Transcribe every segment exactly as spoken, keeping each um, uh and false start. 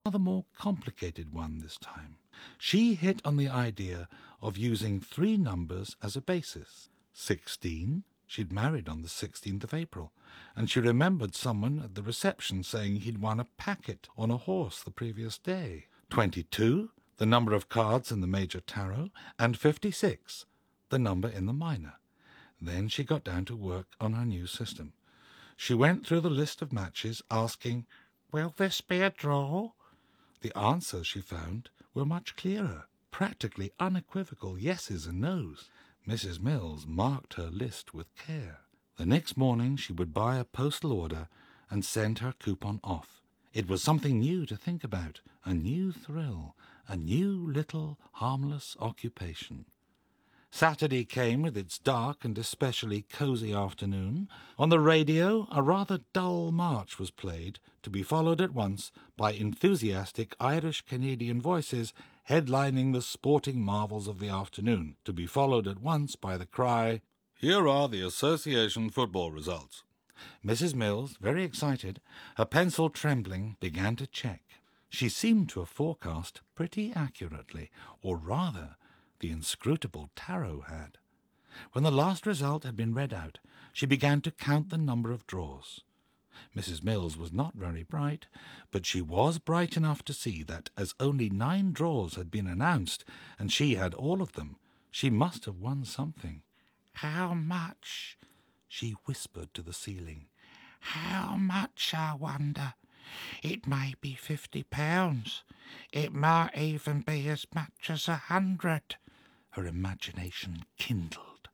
rather more complicated one this time. She hit on the idea of using three numbers as a basis. Sixteen, she'd married on the sixteenth of April, and she remembered someone at the reception saying he'd won a packet on a horse the previous day. Twenty-two, the number of cards in the major tarot, and fifty-six, the number in the minor. Then she got down to work on her new system. She went through the list of matches, asking, "Will this be a draw?" The answers she found were much clearer, practically unequivocal yeses and nos. Missus Mills marked her list with care. The next morning she would buy a postal order and send her coupon off. It was something new to think about, a new thrill, a new little harmless occupation. Saturday came with its dark and especially cosy afternoon. On the radio, a rather dull march was played, to be followed at once by enthusiastic Irish-Canadian voices headlining the sporting marvels of the afternoon, to be followed at once by the cry, "Here are the association football results." Missus Mills, very excited, her pencil trembling, began to check. She seemed to have forecast pretty accurately, or rather, the inscrutable tarot had. When the last result had been read out, she began to count the number of draws. Missus Mills was not very bright, but she was bright enough to see that, as only nine draws had been announced, and she had all of them, she must have won something. "How much?" she whispered to the ceiling. "How much, I wonder? It may be fifty pounds. It might even be as much as a hundred." Her imagination kindled.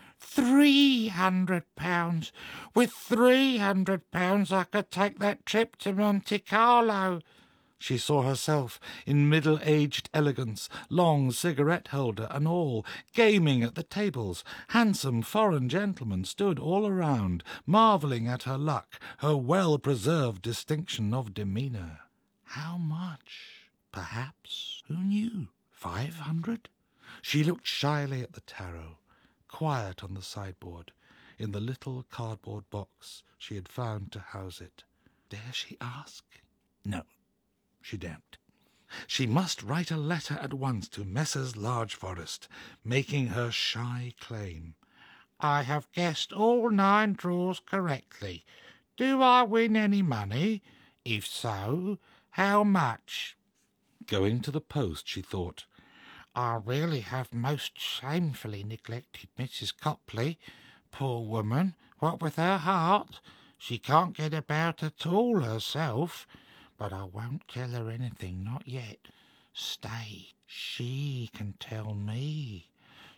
Three hundred pounds! With three hundred pounds I could take that trip to Monte Carlo. She saw herself in middle-aged elegance, long cigarette-holder and all, gaming at the tables. Handsome foreign gentlemen stood all around, marvelling at her luck, her well-preserved distinction of demeanour. How much? Perhaps, who knew? Five hundred? She looked shyly at the tarot, quiet on the sideboard, in the little cardboard box she had found to house it. Dare she ask? No, she daren't. She must write a letter at once to Messrs. Large Forest, making her shy claim. "I have guessed all nine draws correctly. Do I win any money? If so, how much?" Going to the post, she thought, "I really have most shamefully neglected Missus Copley. Poor woman, what with her heart, she can't get about at all herself. But I won't tell her anything, not yet. Stay, she can tell me.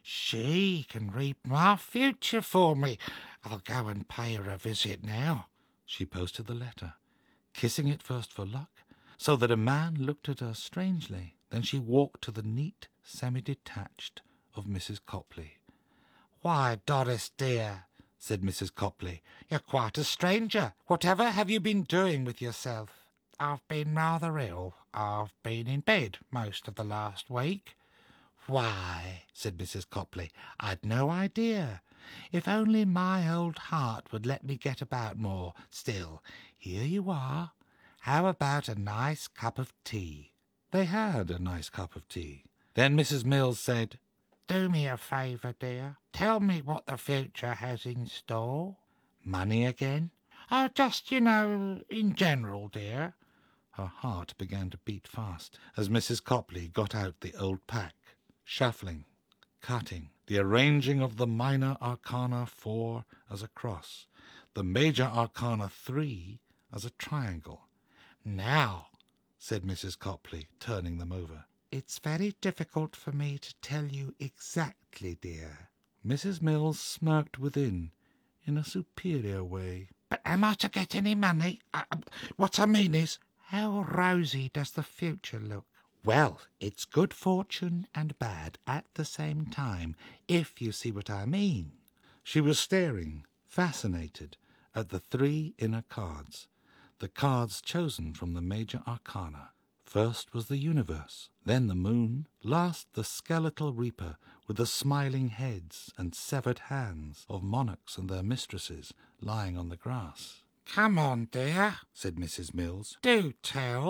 She can read my future for me. I'll go and pay her a visit now." She posted the letter, kissing it first for luck, so that a man looked at her strangely. Then she walked to the neat semi-detached of Missus Copley. "Why, Doris, dear," said Missus Copley, "you're quite a stranger. Whatever have you been doing with yourself?" "I've been rather ill. I've been in bed most of the last week." "Why," said Missus Copley, "I'd no idea. If only my old heart would let me get about more. Still, here you are. How about a nice cup of tea?" They had a nice cup of tea. Then Missus Mills said, "Do me a favour, dear. Tell me what the future has in store." "Money again?" "Oh, just, you know, in general, dear." Her heart began to beat fast as Missus Copley got out the old pack, shuffling, cutting, the arranging of the minor arcana four as a cross, the major arcana three as a triangle. "Now," said Missus Copley, turning them over, "it's very difficult for me to tell you exactly, dear." Missus Mills smirked within, in a superior way. "But am I to get any money? Uh, what I mean is, how rosy does the future look?" "Well, it's good fortune and bad at the same time, if you see what I mean." She was staring, fascinated, at the three inner cards, the cards chosen from the major arcana. First was the universe, then the moon, last the skeletal reaper with the smiling heads and severed hands of monarchs and their mistresses lying on the grass. "Come on, dear," said Missus Mills. "Do tell."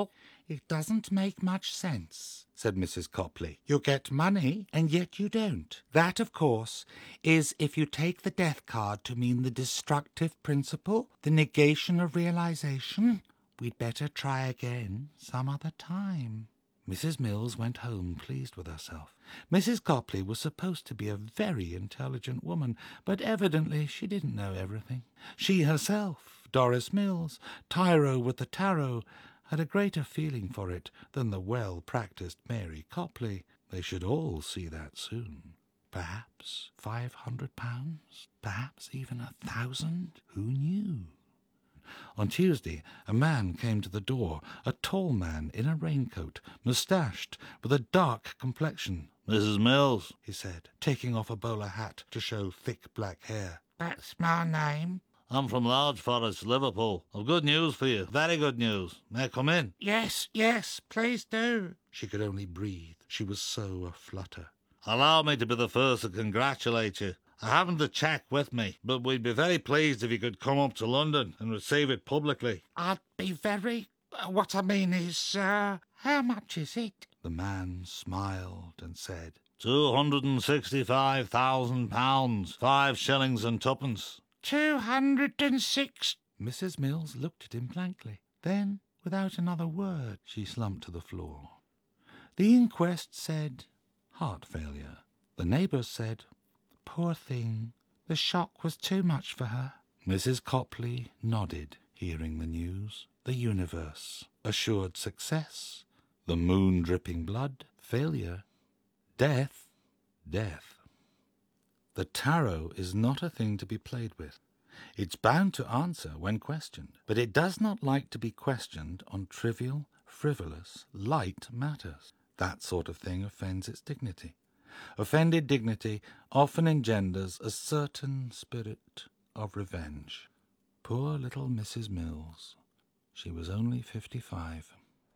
It doesn't make much sense, said Missus Copley. You get money, and yet you don't. That, of course, is if you take the death card to mean the destructive principle, the negation of realization. We'd better try again some other time. Missus Mills went home pleased with herself. Missus Copley was supposed to be a very intelligent woman, but evidently she didn't know everything. She herself, Doris Mills, tyro with the tarot, had a greater feeling for it than the well-practised Mary Copley. They should all see that soon. Perhaps five hundred pounds, perhaps even a thousand. Who knew? On Tuesday, a man came to the door, a tall man in a raincoat, moustached, with a dark complexion. "Missus Mills," he said, taking off a bowler hat to show thick black hair. "That's my name." "I'm from Large Forest, Liverpool. I've good news for you, very good news. May I come in?" "Yes, yes, please do." She could only breathe. She was so aflutter. "Allow me to be the first to congratulate you. I haven't the cheque with me, but we'd be very pleased if you could come up to London and receive it publicly." "I'd be very... What I mean is, uh, how much is it?" The man smiled and said, Two hundred and sixty-five thousand pounds, five shillings and twopence." Two hundred and six... Missus Mills looked at him blankly. Then, without another word, she slumped to the floor. The inquest said heart failure. The neighbours said, poor thing, the shock was too much for her. Missus Copley nodded, hearing the news. The universe assured success. The moon dripping blood, failure. Death, death. The tarot is not a thing to be played with. It's bound to answer when questioned, but it does not like to be questioned on trivial, frivolous, light matters. That sort of thing offends its dignity. Offended dignity often engenders a certain spirit of revenge. Poor little Missus Mills. She was only fifty-five.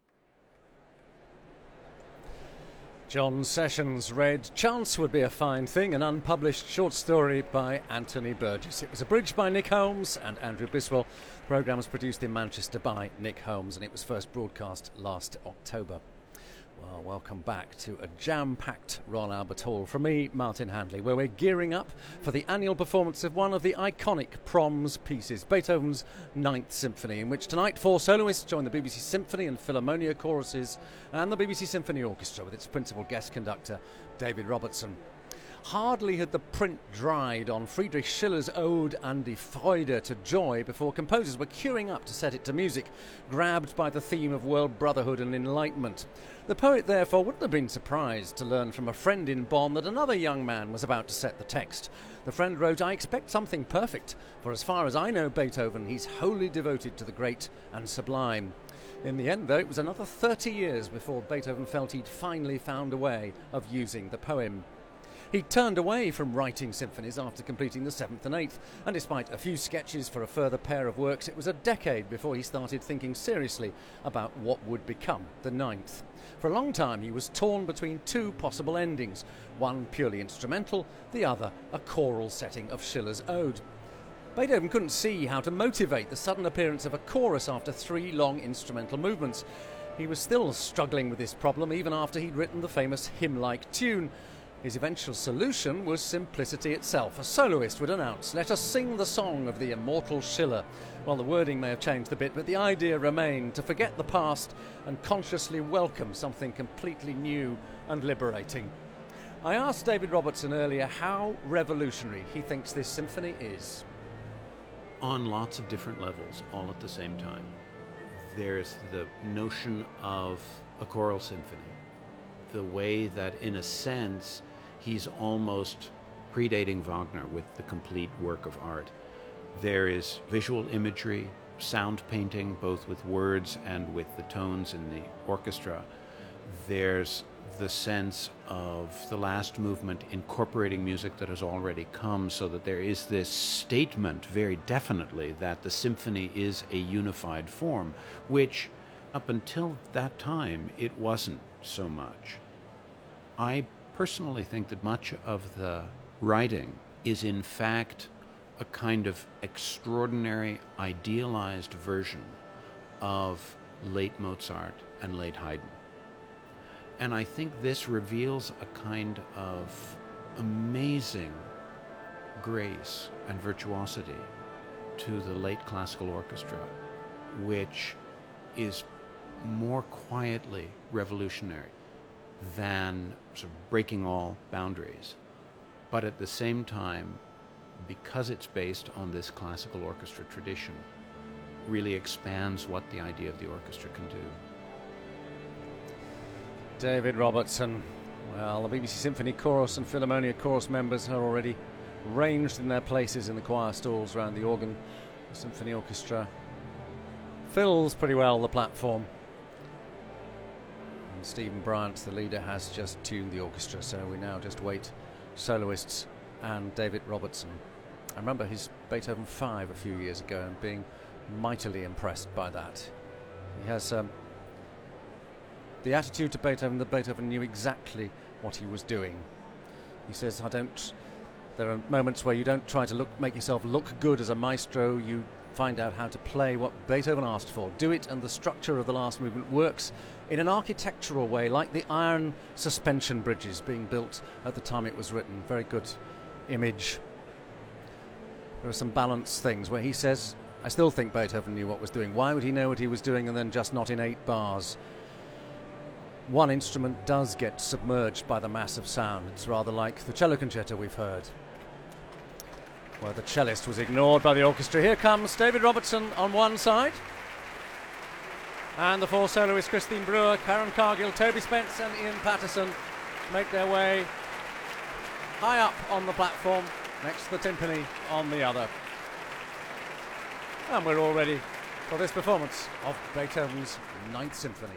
John Sessions read Chance Would Be a Fine Thing, an unpublished short story by Anthony Burgess. It was abridged by Nick Holmes and Andrew Biswell. The programme was produced in Manchester by Nick Holmes, and it was first broadcast last October. Well, welcome back to a jam-packed Royal Albert Hall from me, Martin Handley, where we're gearing up for the annual performance of one of the iconic Proms pieces, Beethoven's Ninth Symphony, in which tonight four soloists join the B B C Symphony and Philharmonia choruses and the B B C Symphony Orchestra with its principal guest conductor, David Robertson. Hardly had the print dried on Friedrich Schiller's ode An die Freude to Joy before composers were queuing up to set it to music, grabbed by the theme of world brotherhood and enlightenment. The poet, therefore, wouldn't have been surprised to learn from a friend in Bonn that another young man was about to set the text. The friend wrote, I expect something perfect, for as far as I know Beethoven, he's wholly devoted to the great and sublime. In the end, though, it was another thirty years before Beethoven felt he'd finally found a way of using the poem. He turned away from writing symphonies after completing the seventh and eighth, and despite a few sketches for a further pair of works, it was a decade before he started thinking seriously about what would become the ninth. For a long time he was torn between two possible endings, one purely instrumental, the other a choral setting of Schiller's ode. Beethoven couldn't see how to motivate the sudden appearance of a chorus after three long instrumental movements. He was still struggling with this problem even after he'd written the famous hymn-like tune. His eventual solution was simplicity itself. A soloist would announce, let us sing the song of the immortal Schiller. Well, the wording may have changed a bit, but the idea remained to forget the past and consciously welcome something completely new and liberating. I asked David Robertson earlier how revolutionary he thinks this symphony is. On lots of different levels, all at the same time. There's the notion of a choral symphony, the way that, in a sense, he's almost predating Wagner with the complete work of art. There is visual imagery, sound painting, both with words and with the tones in the orchestra. There's the sense of the last movement incorporating music that has already come, so that there is this statement very definitely that the symphony is a unified form, which up until that time it wasn't so much. I personally think that much of the writing is in fact a kind of extraordinary idealized version of late Mozart, and late Haydn. And I think this reveals a kind of amazing grace and virtuosity to the late classical orchestra, which is more quietly revolutionary than sort of breaking all boundaries. But at the same time, because it's based on this classical orchestra tradition, really expands what the idea of the orchestra can do. David Robertson. Well, the B B C Symphony Chorus and Philharmonia Chorus members are already ranged in their places in the choir stalls around the organ. The Symphony Orchestra fills pretty well the platform. And Stephen Bryant, the leader, has just tuned the orchestra, so we now just wait soloists and David Robertson. I remember his Beethoven five a few years ago and being mightily impressed by that. He has um, the attitude to Beethoven that Beethoven knew exactly what he was doing. He says, I don't, there are moments where you don't try to look, make yourself look good as a maestro, you find out how to play what Beethoven asked for. Do it, and the structure of the last movement works in an architectural way, like the iron suspension bridges being built at the time it was written. Very good image. There are some balance things where he says, I still think Beethoven knew what was doing. Why would he know what he was doing and then just not in eight bars? One instrument does get submerged by the mass of sound. It's rather like the cello concerto we've heard, where the cellist was ignored by the orchestra. Here comes David Robertson on one side, and the four soloists Christine Brewer, Karen Cargill, Toby Spence and Ian Patterson make their way high up on the platform next to the timpani on the other. And we're all ready for this performance of Beethoven's Ninth Symphony.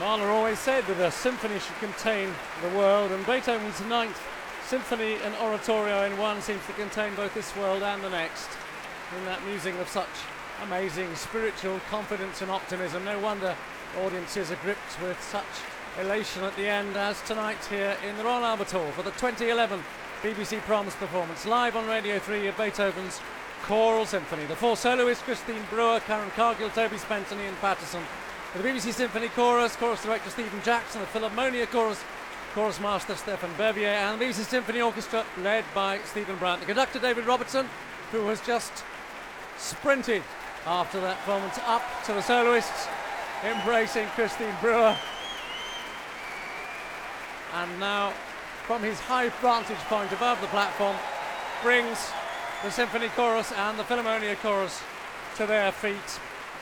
Mahler always said that a symphony should contain the world, and Beethoven's ninth symphony and oratorio in one seems to contain both this world and the next, in that musing of such amazing spiritual confidence and optimism. No wonder audiences are gripped with such elation at the end, as tonight here in the Royal Albert Hall for the twenty eleven B B C Proms performance, live on Radio three of Beethoven's Choral Symphony. The four soloists, Christine Brewer, Karen Cargill, Toby Spence and Ian Patterson. The B B C Symphony Chorus, Chorus Director Stephen Jackson, the Philharmonia Chorus, Chorus Master Stefan Berbier, and the B B C Symphony Orchestra led by Stephen Brandt. The conductor David Robertson, who has just sprinted after that performance up to the soloists, embracing Christine Brewer. And now, from his high vantage point above the platform, brings the Symphony Chorus and the Philharmonia Chorus to their feet.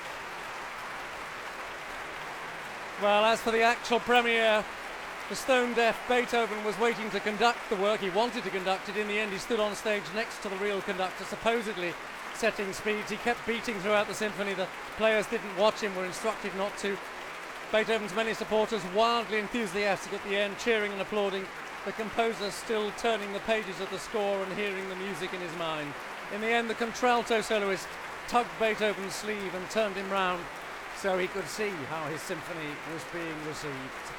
Well, as for the actual premiere, the stone-deaf Beethoven was waiting to conduct the work. He wanted to conduct it. In the end, he stood on stage next to the real conductor, supposedly setting speeds. He kept beating throughout the symphony. The players didn't watch him, were instructed not to. Beethoven's many supporters wildly enthusiastic at the end, cheering and applauding. The composer still turning the pages of the score and hearing the music in his mind. In the end, the contralto soloist tugged Beethoven's sleeve and turned him round so he could see how his symphony was being received.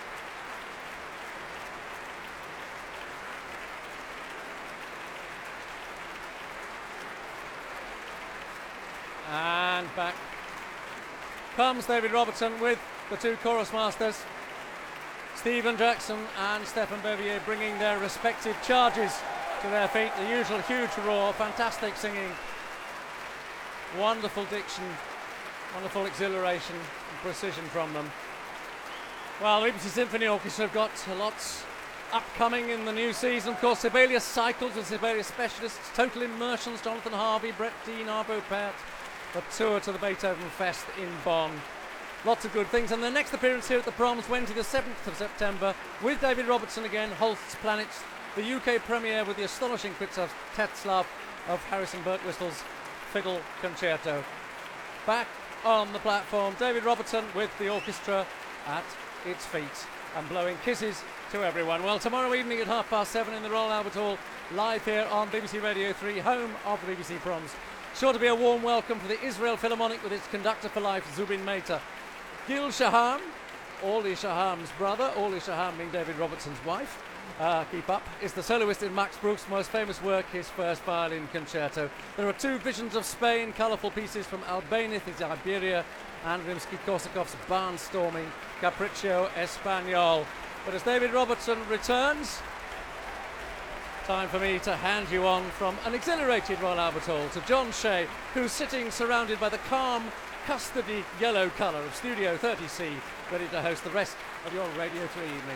And back comes David Robertson with the two chorus masters, Stephen Jackson and Stefan Berbier, bringing their respective charges to their feet. The usual huge roar, fantastic singing, wonderful diction, wonderful exhilaration and precision from them. Well, the B B C Symphony Orchestra have got lots upcoming in the new season. Of course, Sibelius Cycles and Sibelius Specialists, Total Immersions, Jonathan Harvey, Brett Dean, Arvo Pärt, a tour to the Beethoven Fest in Bonn. Lots of good things. And the next appearance here at the Proms, Wednesday the seventh of September, with David Robertson again, Holst's Planets, the U K premiere with the astonishing Krzysztof Tetzlaff of Harrison Birtwistle's Fiddle Concerto. Back on the platform, David Robertson with the orchestra at its feet and blowing kisses to everyone. Well, tomorrow evening at half past seven in the Royal Albert Hall, live here on B B C Radio three, home of the B B C Proms. Sure to be a warm welcome for the Israel Philharmonic with its conductor for life, Zubin Mehta. Gil Shaham, Orly Shaham's brother, Orly Shaham being David Robertson's wife, uh, keep up, is the soloist in Max Bruch's most famous work, his first violin concerto. There are two Visions of Spain, colourful pieces from Albéniz, his Iberia, and Rimsky-Korsakov's barnstorming Capriccio Español. But as David Robertson returns, time for me to hand you on from an exhilarated Royal Albert Hall to John Shea, who's sitting surrounded by the calm, custody yellow colour of Studio thirty C, ready to host the rest of your Radio three evening.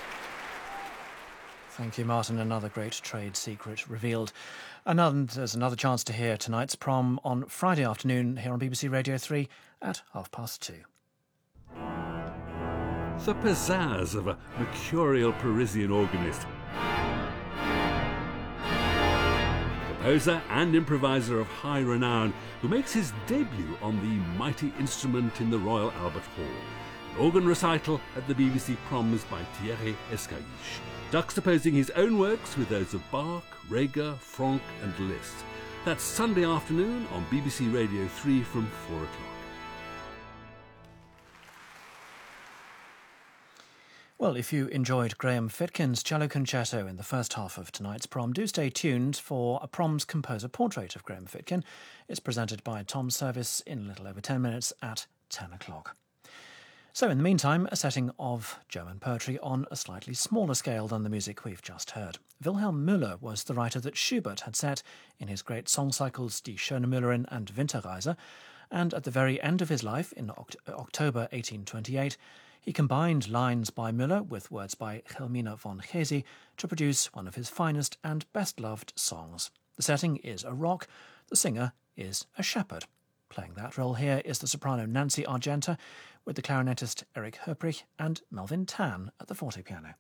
Thank you, Martin. Another great trade secret revealed. Another, there's another chance to hear tonight's prom on Friday afternoon here on B B C Radio three at half past two. The pizzazz of a mercurial Parisian organist, composer and improviser of high renown, who makes his debut on the mighty instrument in the Royal Albert Hall. An organ recital at the B B C Proms by Thierry Escaïche, juxtaposing his own works with those of Bach, Reger, Franck and Liszt. That's Sunday afternoon on B B C Radio three from four o'clock. Well, if you enjoyed Graham Fitkin's cello concerto in the first half of tonight's prom, do stay tuned for a Proms composer portrait of Graham Fitkin. It's presented by Tom Service in a little over ten minutes at ten o'clock. So in the meantime, a setting of German poetry on a slightly smaller scale than the music we've just heard. Wilhelm Müller was the writer that Schubert had set in his great song cycles Die Schöne Müllerin and Winterreise, and at the very end of his life, in Oct- October eighteen twenty-eight, he combined lines by Müller with words by Helmina von Hesi to produce one of his finest and best-loved songs. The setting is a rock, the singer is a shepherd. Playing that role here is the soprano Nancy Argenta, with the clarinetist Erich Höprich and Melvin Tan at the fortepiano.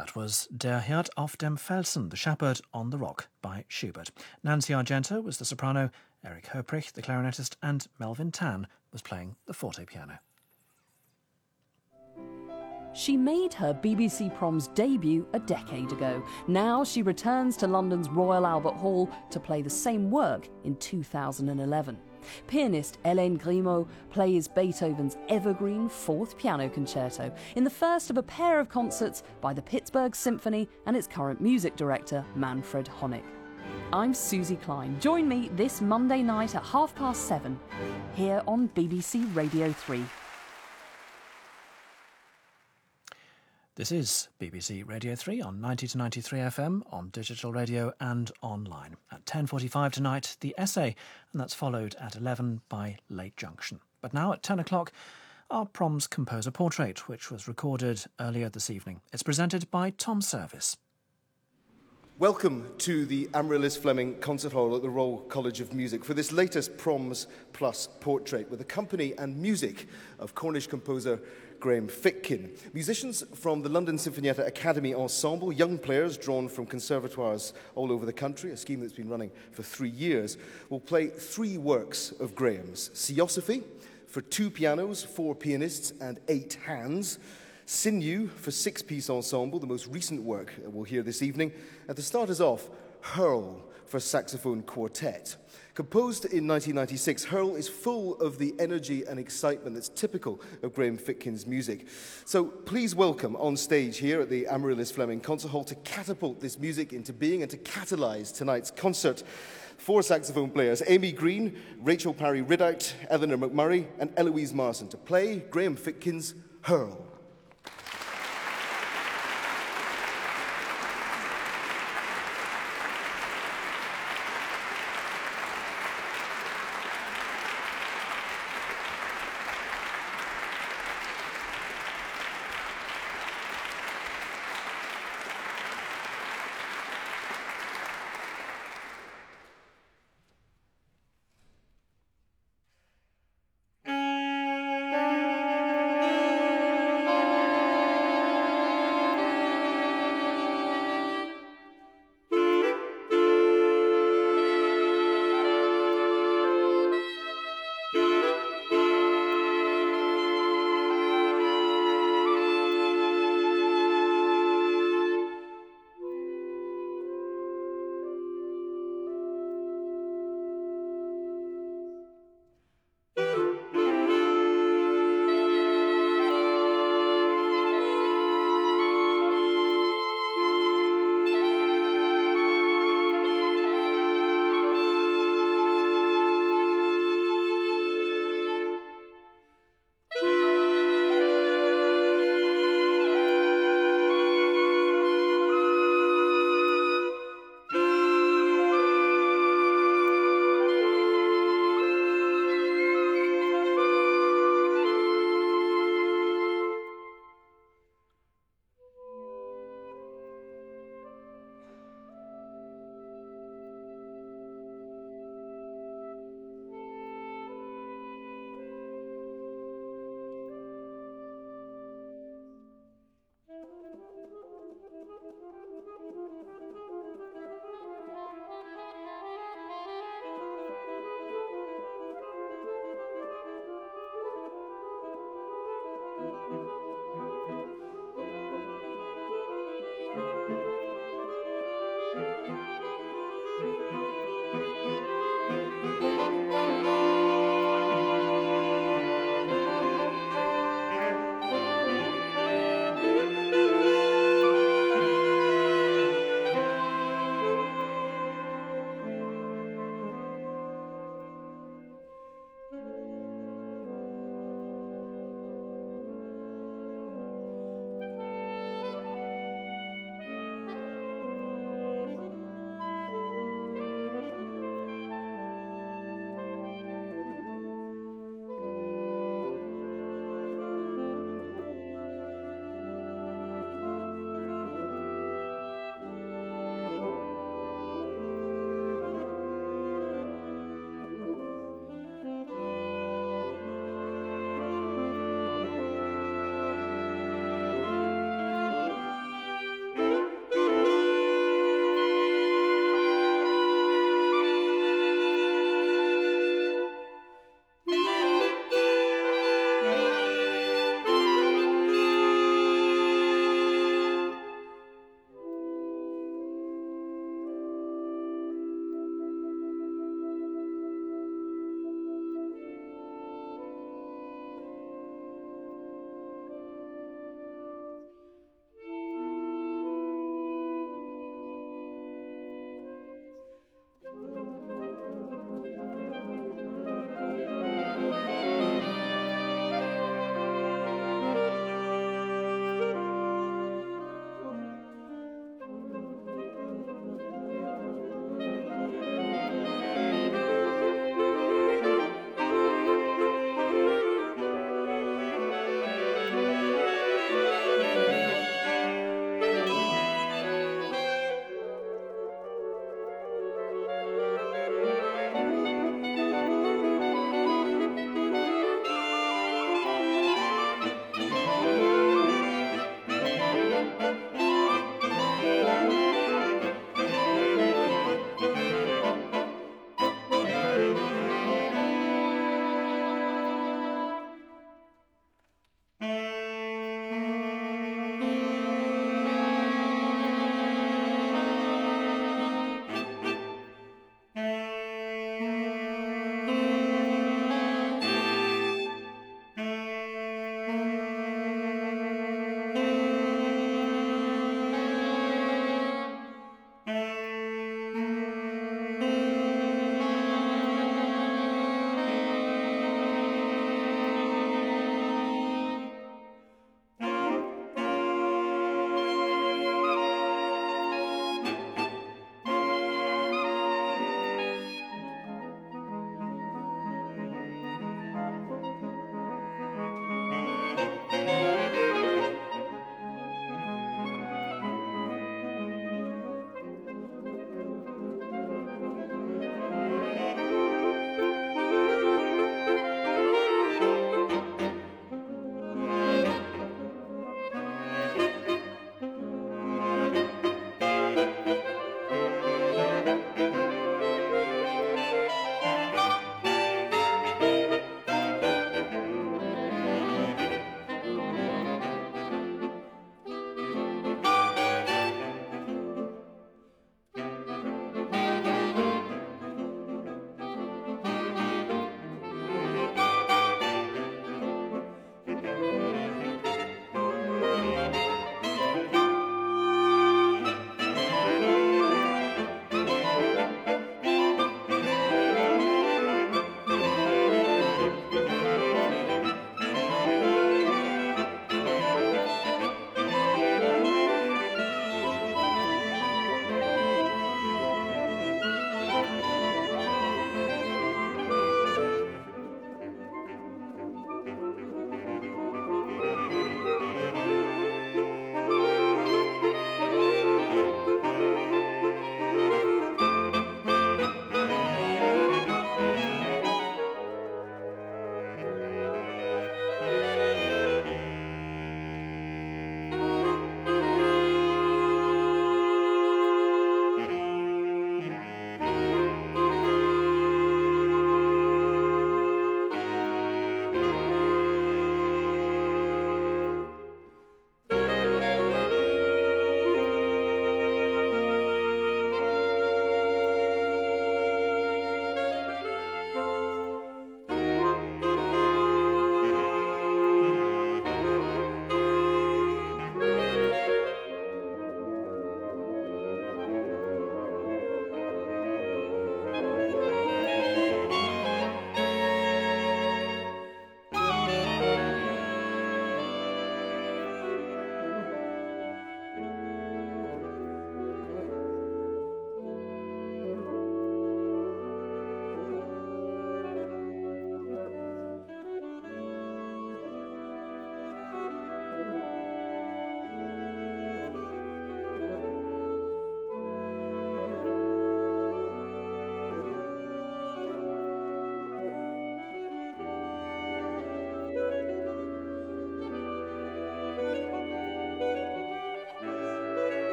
That was Der Hirt auf dem Felsen, The Shepherd on the Rock by Schubert. Nancy Argento was the soprano, Eric Höprich the clarinetist, and Melvin Tan was playing the forte piano. She made her B B C Proms debut a decade ago. Now she returns to London's Royal Albert Hall to play the same work in two thousand eleven. Pianist Hélène Grimaud plays Beethoven's evergreen Fourth Piano Concerto in the first of a pair of concerts by the Pittsburgh Symphony and its current music director, Manfred Honeck. I'm Susie Klein. Join me this Monday night at half past seven, here on B B C Radio three. This is B B C Radio three on ninety to ninety-three F M, on digital radio and online. At ten forty-five tonight, The Essay, and that's followed at eleven by Late Junction. But now at ten o'clock, our Proms Composer Portrait, which was recorded earlier this evening. It's presented by Tom Service. Welcome to the Amaryllis Fleming Concert Hall at the Royal College of Music for this latest Proms Plus portrait with the company and music of Cornish composer Graham Fitkin. Musicians from the London Sinfonietta Academy Ensemble, young players drawn from conservatoires all over the country, a scheme that's been running for three years, will play three works of Graham's. Theosophy for two pianos, four pianists and eight hands. Sinew for six-piece ensemble, the most recent work we'll hear this evening. And to start us off, Hurl for saxophone quartet. Composed in nineteen ninety-six, Hurl is full of the energy and excitement that's typical of Graham Fitkin's music. So please welcome on stage here at the Amaryllis Fleming Concert Hall to catapult this music into being and to catalyse tonight's concert. Four saxophone players, Amy Green, Rachel Parry-Ridout, Eleanor McMurray and Eloise Marson to play Graham Fitkin's Hurl.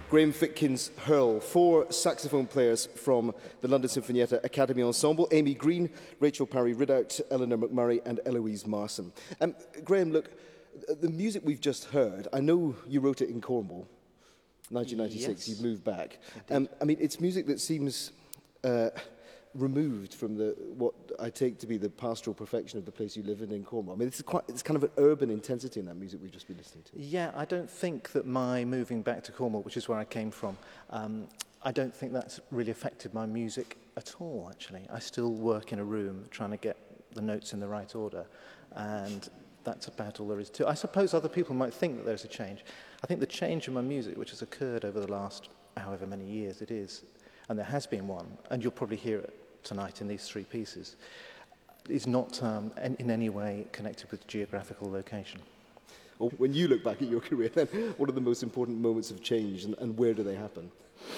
Graham Fitkin's Hurl. Four saxophone players from the London Sinfonietta Academy Ensemble: Amy Green, Rachel Parry-Ridout, Eleanor McMurray and Eloise Marson. Um, Graham, look, the music we've just heard, I know you wrote it in Cornwall, nineteen ninety-six, Yes. you've moved back. Um, I mean, it's music that seems uh, removed from the what I take to be the pastoral perfection of the place you live in in Cornwall. I mean, it's quite it's kind of an urban intensity in that music we've just been listening to. Yeah, I don't think that my moving back to Cornwall, which is where I came from, um, I don't think that's really affected my music at all, actually. I still work in a room trying to get the notes in the right order, and that's about all there is to it. I suppose other people might think that there's a change. I think the change in my music, which has occurred over the last however many years it is, and there has been one, and you'll probably hear it tonight in these three pieces, is not um, in, in any way connected with geographical location. Well, when you look back at your career, then what are the most important moments of change, and, and where do they happen?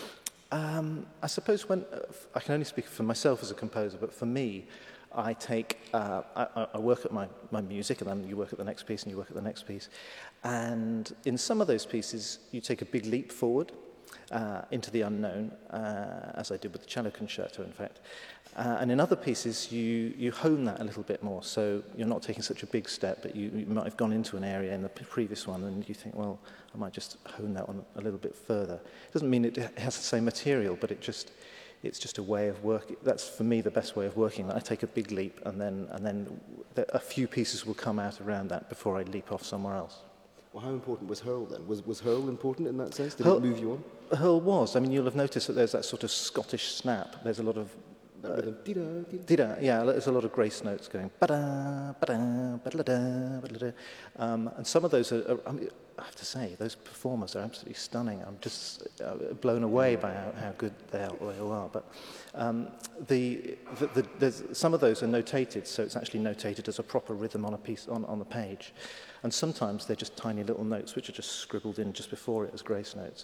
Um, I suppose when, uh, f- I can only speak for myself as a composer, but for me, I take, uh, I, I work at my, my music, and then you work at the next piece, and you work at the next piece. And in some of those pieces, you take a big leap forward uh, into the unknown, uh, as I did with the cello concerto, in fact. Uh, and in other pieces, you, you hone that a little bit more. So you're not taking such a big step, but you, you might have gone into an area in the p- previous one, and you think, well, I might just hone that one a little bit further. It doesn't mean it has the same material, but it just... It's just a way of working. That's, for me, the best way of working. I take a big leap, and then, and then a few pieces will come out around that before I leap off somewhere else. Well, how important was Hurl then? Was, was Hurl important in that sense? Did Hurl- it move you on? Hurl was. I mean, you'll have noticed that there's that sort of Scottish snap. There's a lot of... That rhythm. Dee-da, dee-da. Did I? Yeah, there's a lot of grace notes going. Ba-da, ba-da, ba-da-da, ba-da-da. Um, and some of those are, are, I mean, I have to say, those performers are absolutely stunning. I'm just uh, blown away by how, how good they, are, they all are. But um, the, the, the, there's, some of those are notated, so it's actually notated as a proper rhythm on a piece on, on the page. And sometimes they're just tiny little notes which are just scribbled in just before it as grace notes.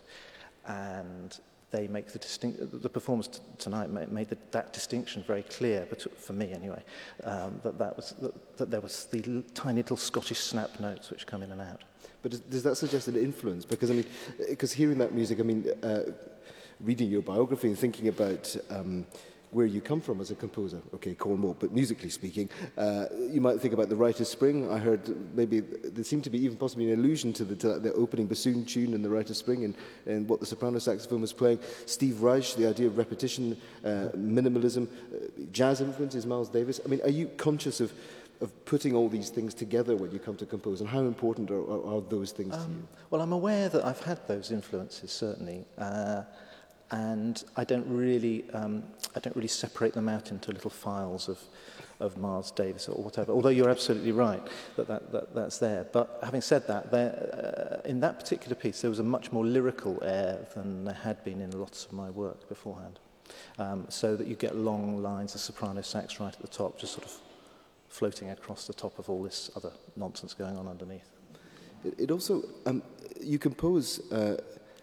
And they make the distinct. The performance t- tonight made, made the, that distinction very clear, but for me anyway, um, that that was that, that there was the l- tiny little Scottish snap notes which come in and out. But does, does that suggest an influence? Because, I mean, because hearing that music, I mean, uh, reading your biography and thinking about um, where you come from as a composer, okay, Cornwall, but musically speaking, uh, you might think about the Rite of Spring. I heard maybe there seemed to be even possibly an allusion to the, to the opening bassoon tune in the Rite of Spring and, and what the soprano saxophone was playing. Steve Reich, the idea of repetition, uh, minimalism, uh, jazz influences, Miles Davis. I mean, are you conscious of of putting all these things together when you come to compose, and how important are, are, are those things um, to you? Well, I'm aware that I've had those influences, certainly, uh, and I don't really, um, I don't really separate them out into little files of, of Miles Davis or whatever. Although you're absolutely right that, that, that that's there. But having said that, there, uh, in that particular piece, there was a much more lyrical air than there had been in lots of my work beforehand. Um, so that you get long lines of soprano sax right at the top, just sort of floating across the top of all this other nonsense going on underneath. It, it also, um, you compose, uh,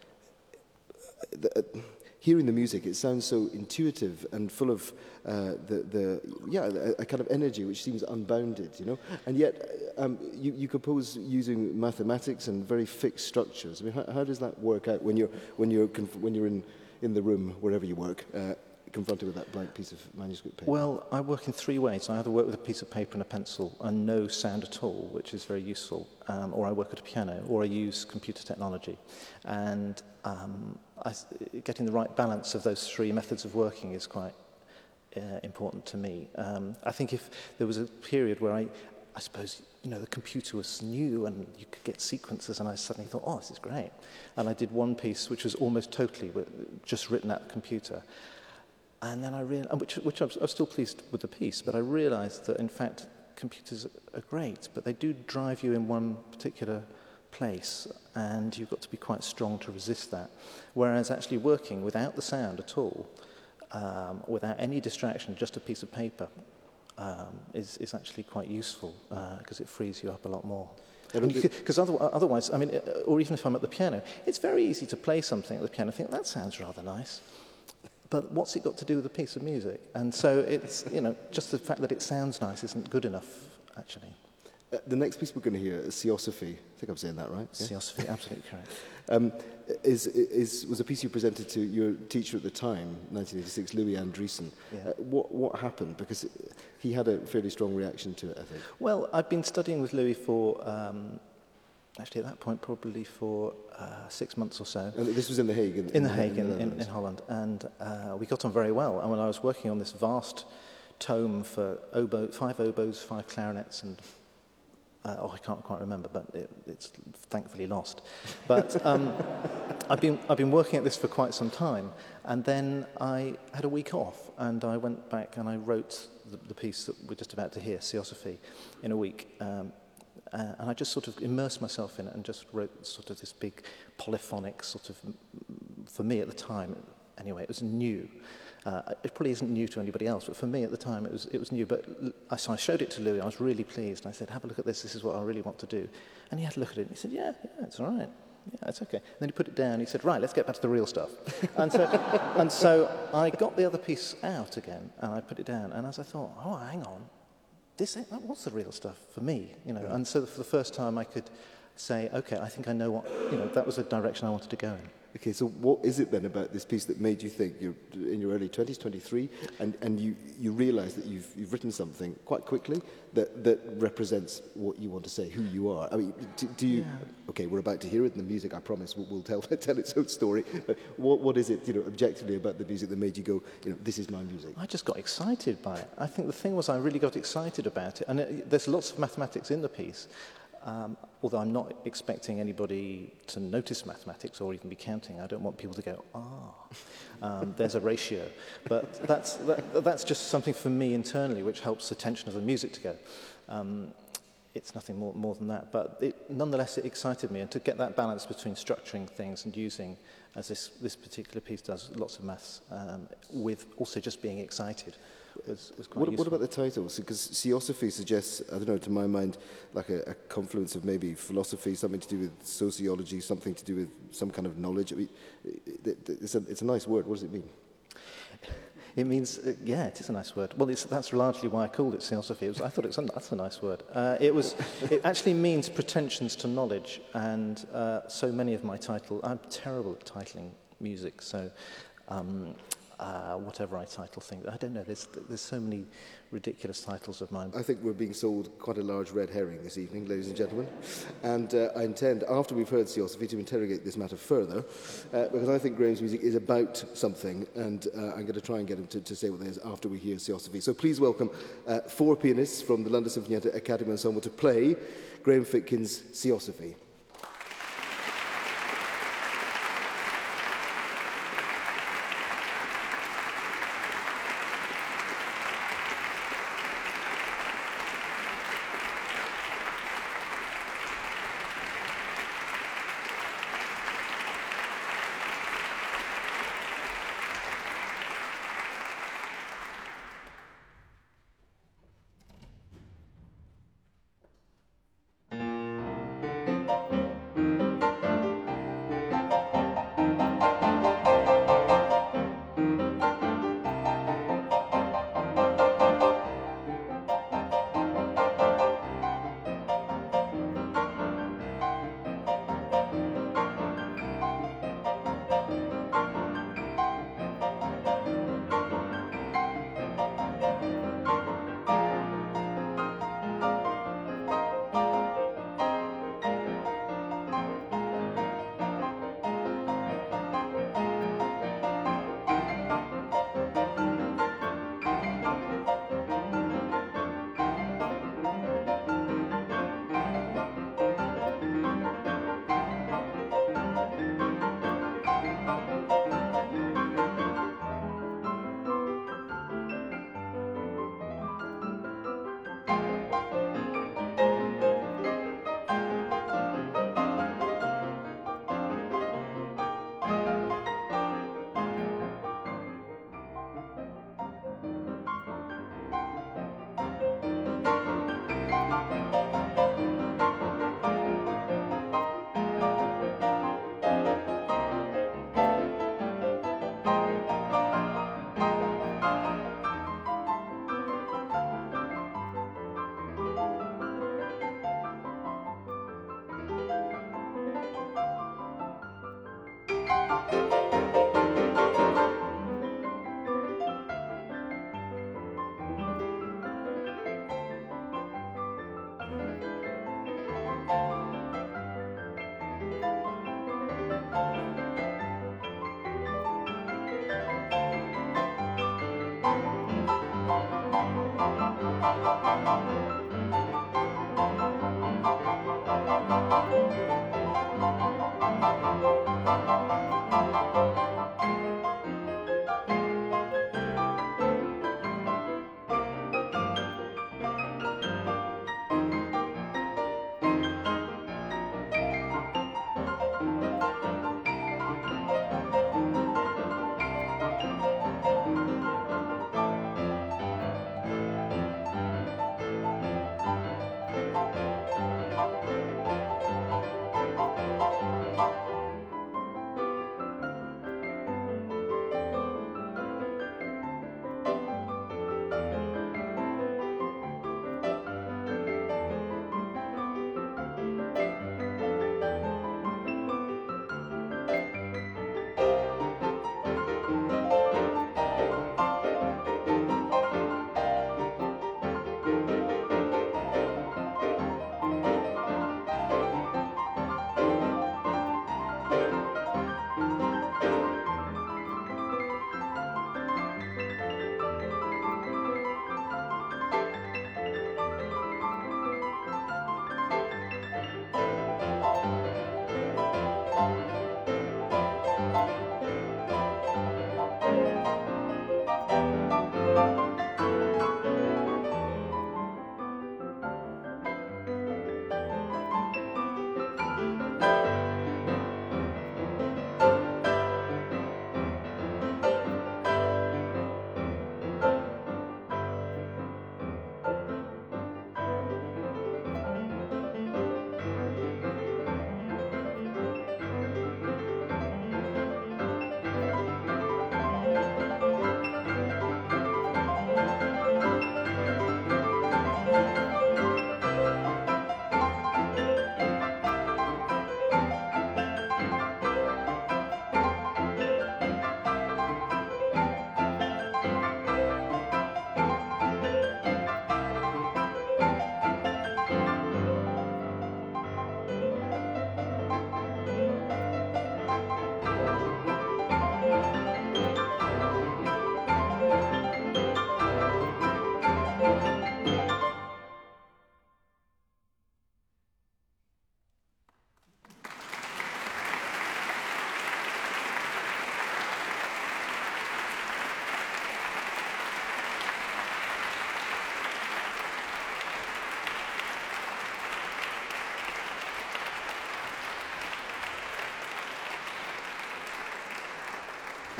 the, uh, hearing the music, it sounds so intuitive and full of uh, the, the, yeah, a, a kind of energy which seems unbounded, you know? And yet, um, you, you compose using mathematics and very fixed structures. I mean, how, how does that work out when you're, when you're, conf- when you're in, in the room, wherever you work, uh, confronted with that blank piece of manuscript paper? Well, I work in three ways. I either work with a piece of paper and a pencil and no sound at all, which is very useful, um, or I work at a piano, or I use computer technology. And um, I, getting the right balance of those three methods of working is quite uh, important to me. Um, I think if there was a period where I, I suppose, you know, the computer was new and you could get sequences, and I suddenly thought, oh, this is great. And I did one piece which was almost totally with, just written at the computer. And then I realized, which, which I was, I was still pleased with the piece, but I realized that in fact computers are great, but they do drive you in one particular place, and you've got to be quite strong to resist that. Whereas actually working without the sound at all, um, without any distraction, just a piece of paper, um, is, is actually quite useful because uh, it frees you up a lot more. Because otherwise, I mean, or even if I'm at the piano, it's very easy to play something at the piano and think, that sounds rather nice. But what's it got to do with a piece of music? And so it's, you know, just the fact that it sounds nice isn't good enough, actually. Uh, the next piece we're going to hear is Theosophy. I think I'm saying that right. Yeah? Theosophy, absolutely correct. Um, is, is, was a piece you presented to your teacher at the time, nineteen eighty-six, Louis Andriessen. Yeah. Uh, what, what happened? Because he had a fairly strong reaction to it, I think. Well, I've been studying with Louis for, um, actually at that point, probably for uh, six months or so. And this was in The Hague? In, in The Hague, in, in, in Holland. And uh, we got on very well. And when I was working on this vast tome for oboe, five oboes, five clarinets, and Uh, oh, I can't quite remember, but it, it's thankfully lost. But um, I've been I've been working at this for quite some time, and then I had a week off, and I went back and I wrote the, the piece that we're just about to hear, Theosophy, in a week. Um, uh, and I just sort of immersed myself in it and just wrote sort of this big polyphonic sort of, for me at the time, anyway, it was new. Uh, it probably isn't new to anybody else, but for me at the time it was it was new. But I, so I showed it to Louis. I was really pleased. And I said, "Have a look at this. This is what I really want to do." And he had a look at it. And he said, "Yeah, yeah, it's all right. Yeah, it's okay." And then he put it down. He said, "Right, let's get back to the real stuff." and so and so I got the other piece out again, and I put it down. And as I thought, "Oh, hang on, this ain't, that was the real stuff for me," you know. Yeah. And so for the first time, I could say, "Okay, I think I know what you know." That was the direction I wanted to go in. Okay, so what is it then about this piece that made you think, you're in your early twenties, twenty-three, and, and you, you realise that you've, you've written something quite quickly that, that represents what you want to say, who you are? I mean, do, do you... Yeah. Okay, we're about to hear it in the music, I promise, we'll, we'll tell, tell its own story. But what, what is it, you know, objectively about the music that made you go, you know, this is my music? I just got excited by it. I think the thing was I really got excited about it. And it, there's lots of mathematics in the piece. Um, although I'm not expecting anybody to notice mathematics or even be counting. I don't want people to go, ah, um, there's a ratio. But that's, that, that's just something for me internally which helps the tension of the music to go. Um, it's nothing more, more than that. But it, nonetheless, it excited me. And to get that balance between structuring things and using, as this, this particular piece does, lots of maths, um, with also just being excited. Was, was quite what, useful. what about the title? Because Theosophy suggests, I don't know, to my mind, like a, a confluence of maybe philosophy, something to do with sociology, something to do with some kind of knowledge. I mean, it, it, it's, a, it's a nice word. What does it mean? It means, uh, yeah, it is a nice word. Well, it's, that's largely why I called it Theosophy. It was, I thought it was a, that's a nice word. Uh, it was, it actually means pretensions to knowledge, and uh, so many of my title, I'm terrible at titling music, so um, uh, whatever I title things, I don't know, there's, there's so many ridiculous titles of mine. I think we're being sold quite a large red herring this evening, ladies and gentlemen. And uh, I intend, after we've heard Theosophy, to interrogate this matter further, uh, because I think Graham's music is about something, and uh, I'm going to try and get him to, to say what it is after we hear Theosophy. So please welcome uh, four pianists from the London Symphony Academy Ensemble to play Graham Fitkin's Theosophy.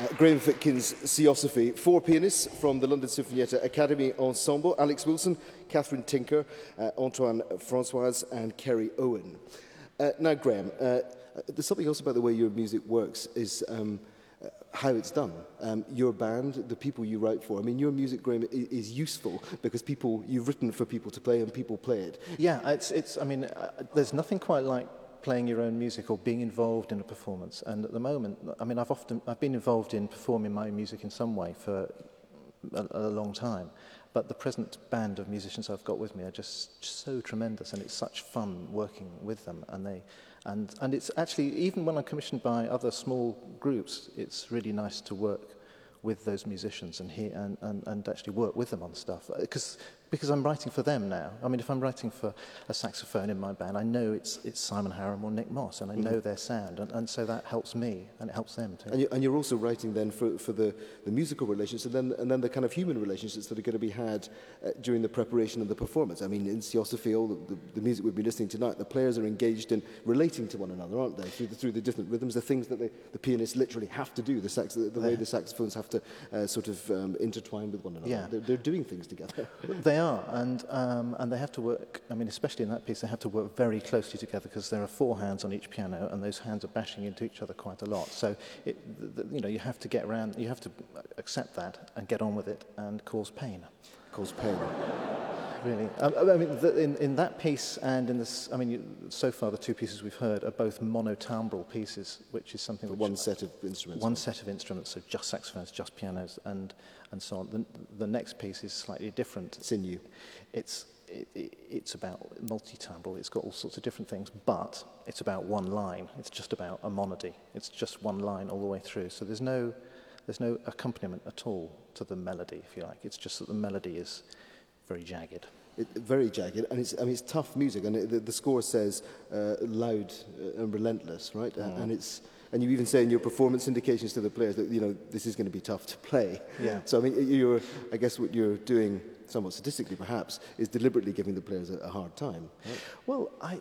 Uh, Graham Fitkin's Theosophy, four pianists from the London Sinfonietta Academy Ensemble, Alex Wilson, Catherine Tinker, uh, Antoine Francoise and Kerry Owen. Uh, now, Graham, uh, there's something else about the way your music works, is um, uh, how it's done. Um, your band, the people you write for, I mean, your music, Graham, is, is useful because people, you've written for people to play and people play it. Yeah, it's, it's I mean, uh, there's nothing quite like playing your own music or being involved in a performance. And at the moment, I mean, I've often I've been involved in performing my music in some way for a, a long time. But the present band of musicians I've got with me are just so tremendous, and it's such fun working with them. And they, and and it's actually, even when I'm commissioned by other small groups, it's really nice to work with those musicians and hear and, and, and actually work with them on stuff. Because because I'm writing for them now. I mean, if I'm writing for a saxophone in my band, I know it's it's Simon Haram or Nick Moss, and I know mm-hmm. their sound, and, and so that helps me, and it helps them too. And, you, and you're also writing then for, for the, the musical relationships, and then and then the kind of human relationships that are going to be had uh, during the preparation of the performance. I mean, in Theosophy, all the, the, the music we've been listening to tonight, the players are engaged in relating to one another, aren't they? Through the, through the different rhythms, the things that they, the pianists literally have to do, the, sax, the, the way the saxophones have to uh, sort of um, intertwine with one another. Yeah. They're, they're doing things together. They are, and um, and they have to work. I mean, especially in that piece, they have to work very closely together because there are four hands on each piano, and those hands are bashing into each other quite a lot. So, it, the, you know, you have to get around. You have to accept that and get on with it, and cause pain. Cause pain. Really, um, I mean, the, in in that piece and in this, I mean, you, so far the two pieces we've heard are both monotimbral pieces, which is something. For which one set of instruments. One set of instruments, so just saxophones, just pianos, and and so on. The, the next piece is slightly different. Sinew. It's it, it, it's about multi-timbral. It's got all sorts of different things, but it's about one line. It's just about a monody. It's just one line all the way through. So there's no there's no accompaniment at all to the melody, if you like. It's just that the melody is very jagged. It, very jagged, and it's I mean it's tough music, and it, the, the score says uh, loud and relentless, right? Mm. And it's and you even say in your performance indications to the players that you know this is going to be tough to play. Yeah. So I mean, you're I guess what you're doing, somewhat statistically perhaps, is deliberately giving the players a, a hard time. Right? Well, I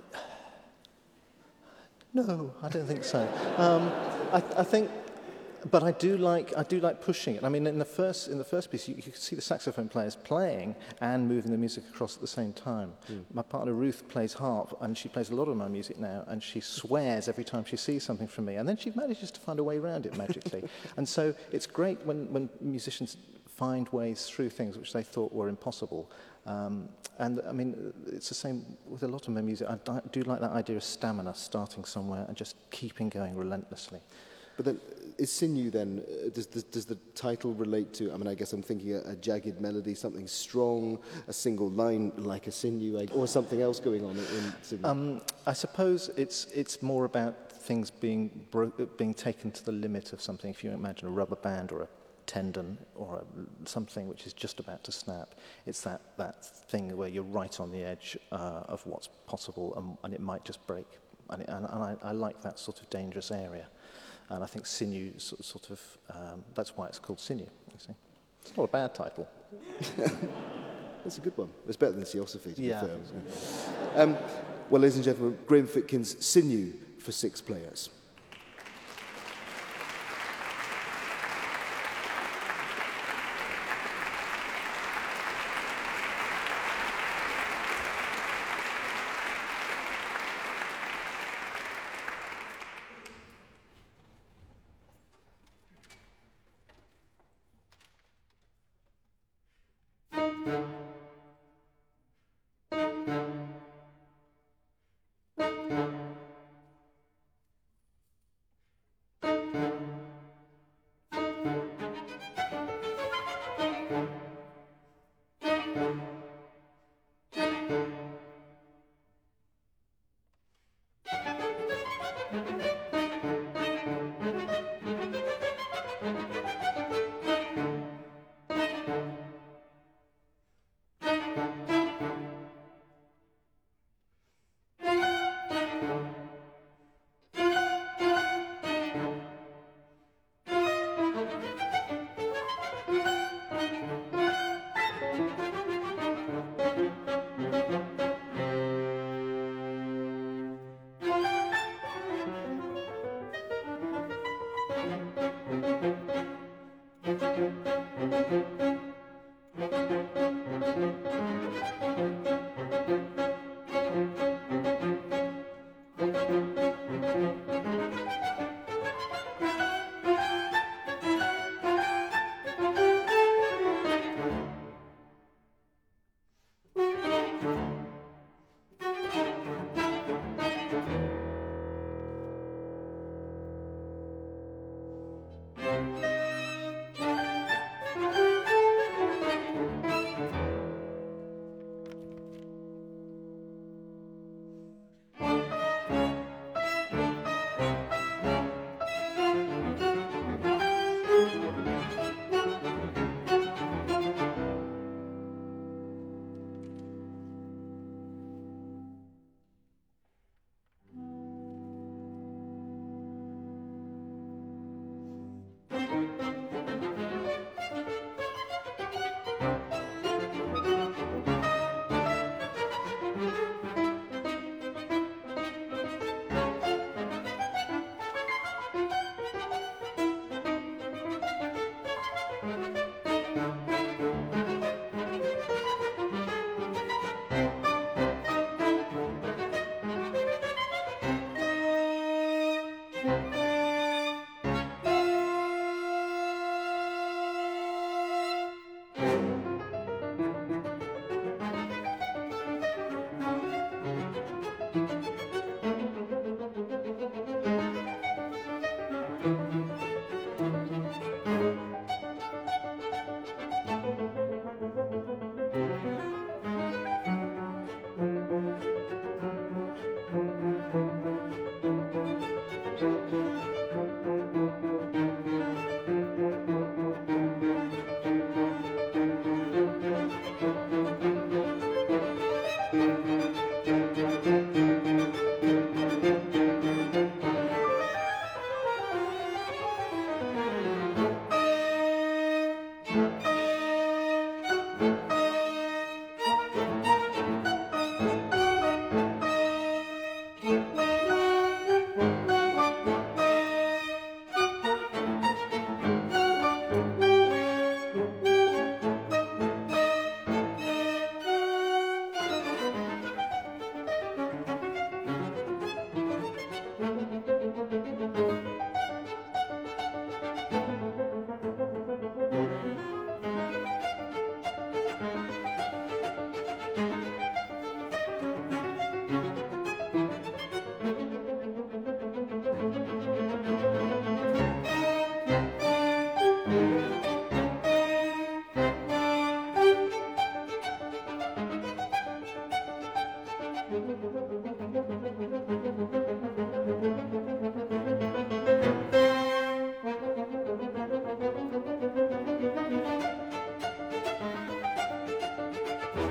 no, I don't think so. Um, I, I think. But I do like I do like pushing it. I mean, in the first in the first piece, you, you can see the saxophone players playing and moving the music across at the same time. Mm. My partner Ruth plays harp, and she plays a lot of my music now, and she swears every time she sees something from me, and then she manages to find a way around it magically. And so it's great when when musicians find ways through things which they thought were impossible. Um, and I mean, it's the same with a lot of my music. I do like that idea of stamina, starting somewhere and just keeping going relentlessly. But then, is Sinew then, uh, does, does, does the title relate to, I mean, I guess I'm thinking a, a jagged melody, something strong, a single line like a sinew, I, or something else going on in Sinew? Um, I suppose it's it's more about things being bro- being taken to the limit of something. If you imagine a rubber band or a tendon or a, something which is just about to snap, it's that, that thing where you're right on the edge uh, of what's possible, and, and it might just break. And, it, and, and I, I like that sort of dangerous area. And I think Sinew sort of, um, that's why it's called Sinew, you see. It's not a bad title. That's a good one. It's better than Theosophy, to yeah. be fair. Um, well, ladies and gentlemen, Graham Fitkin's Sinew for six players.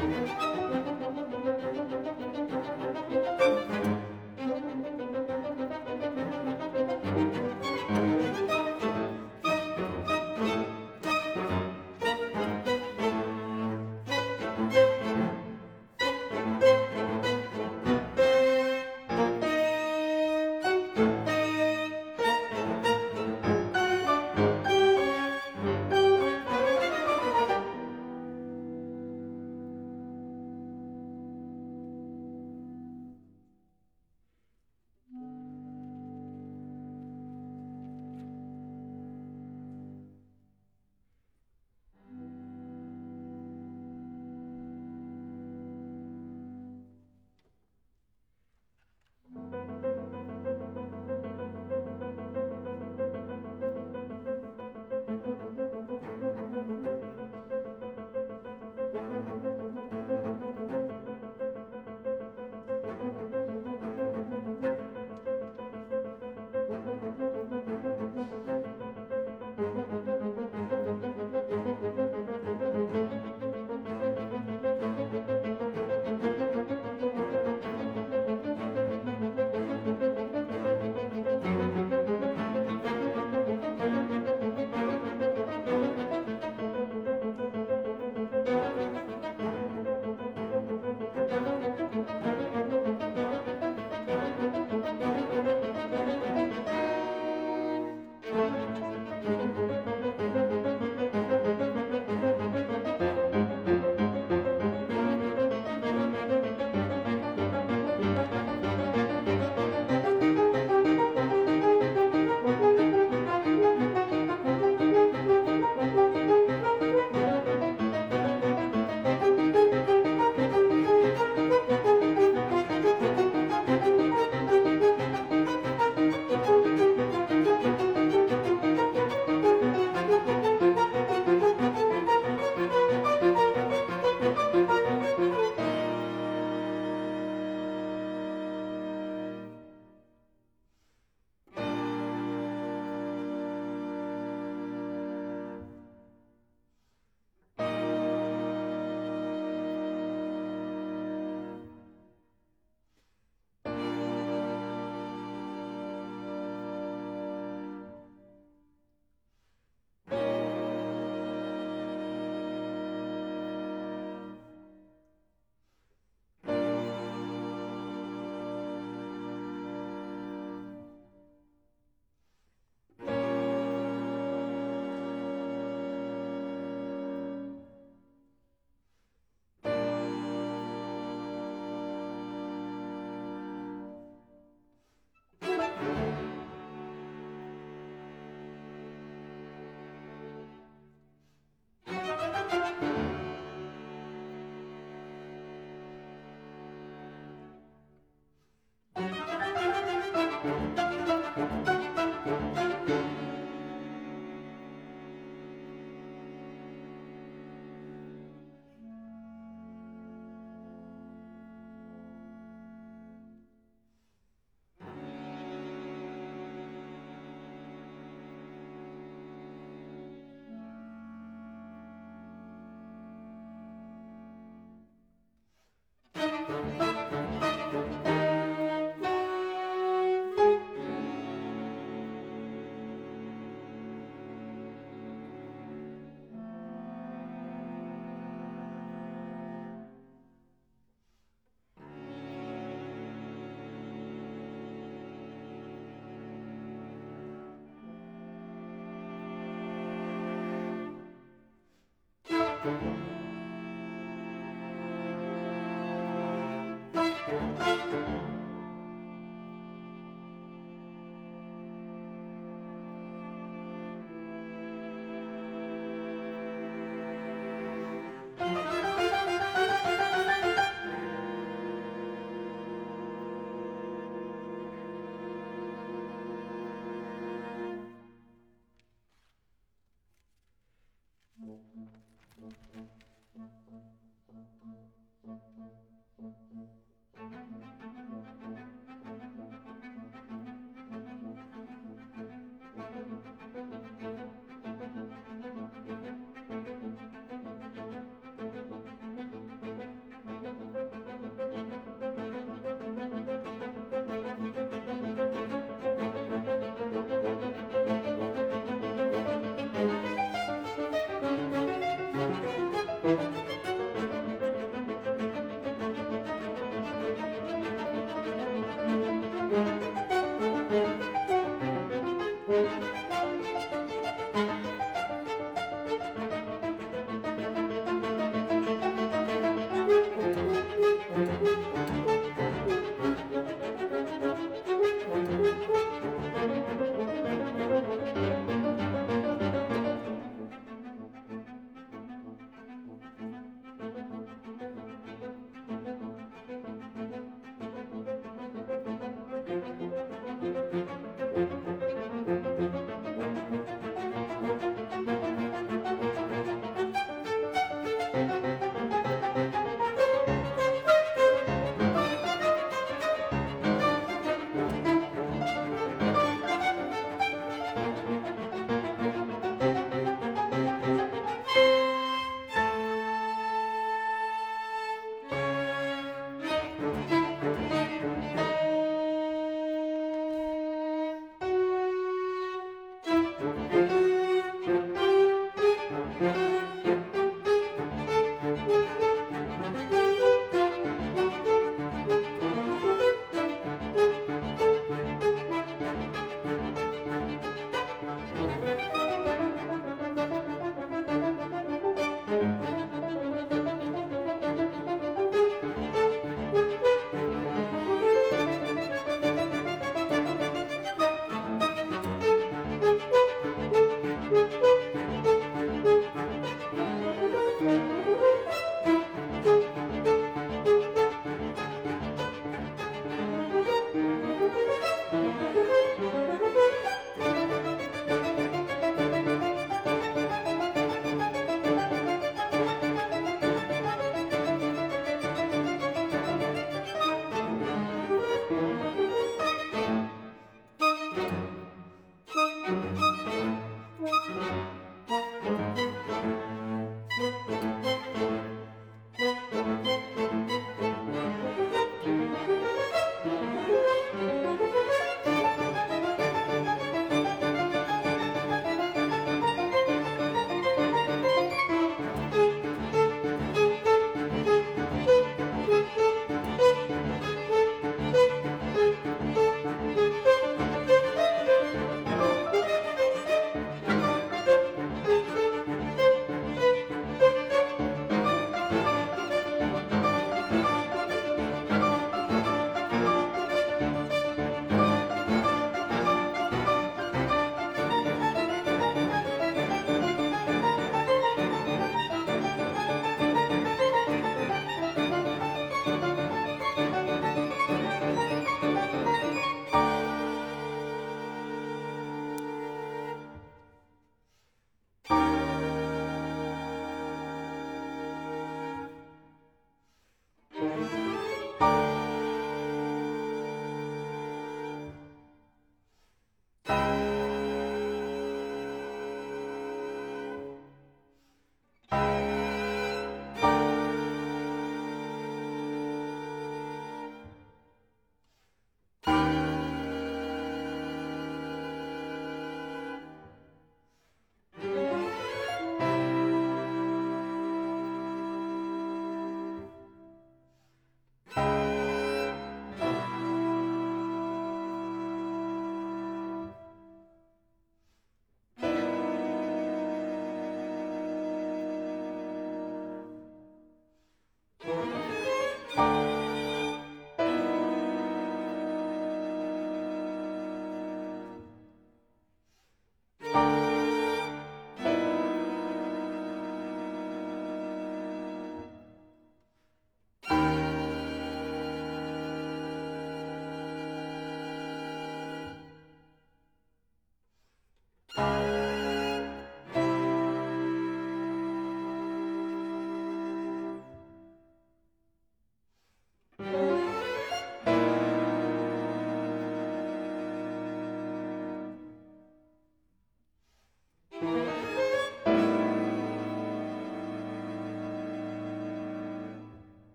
Thank you.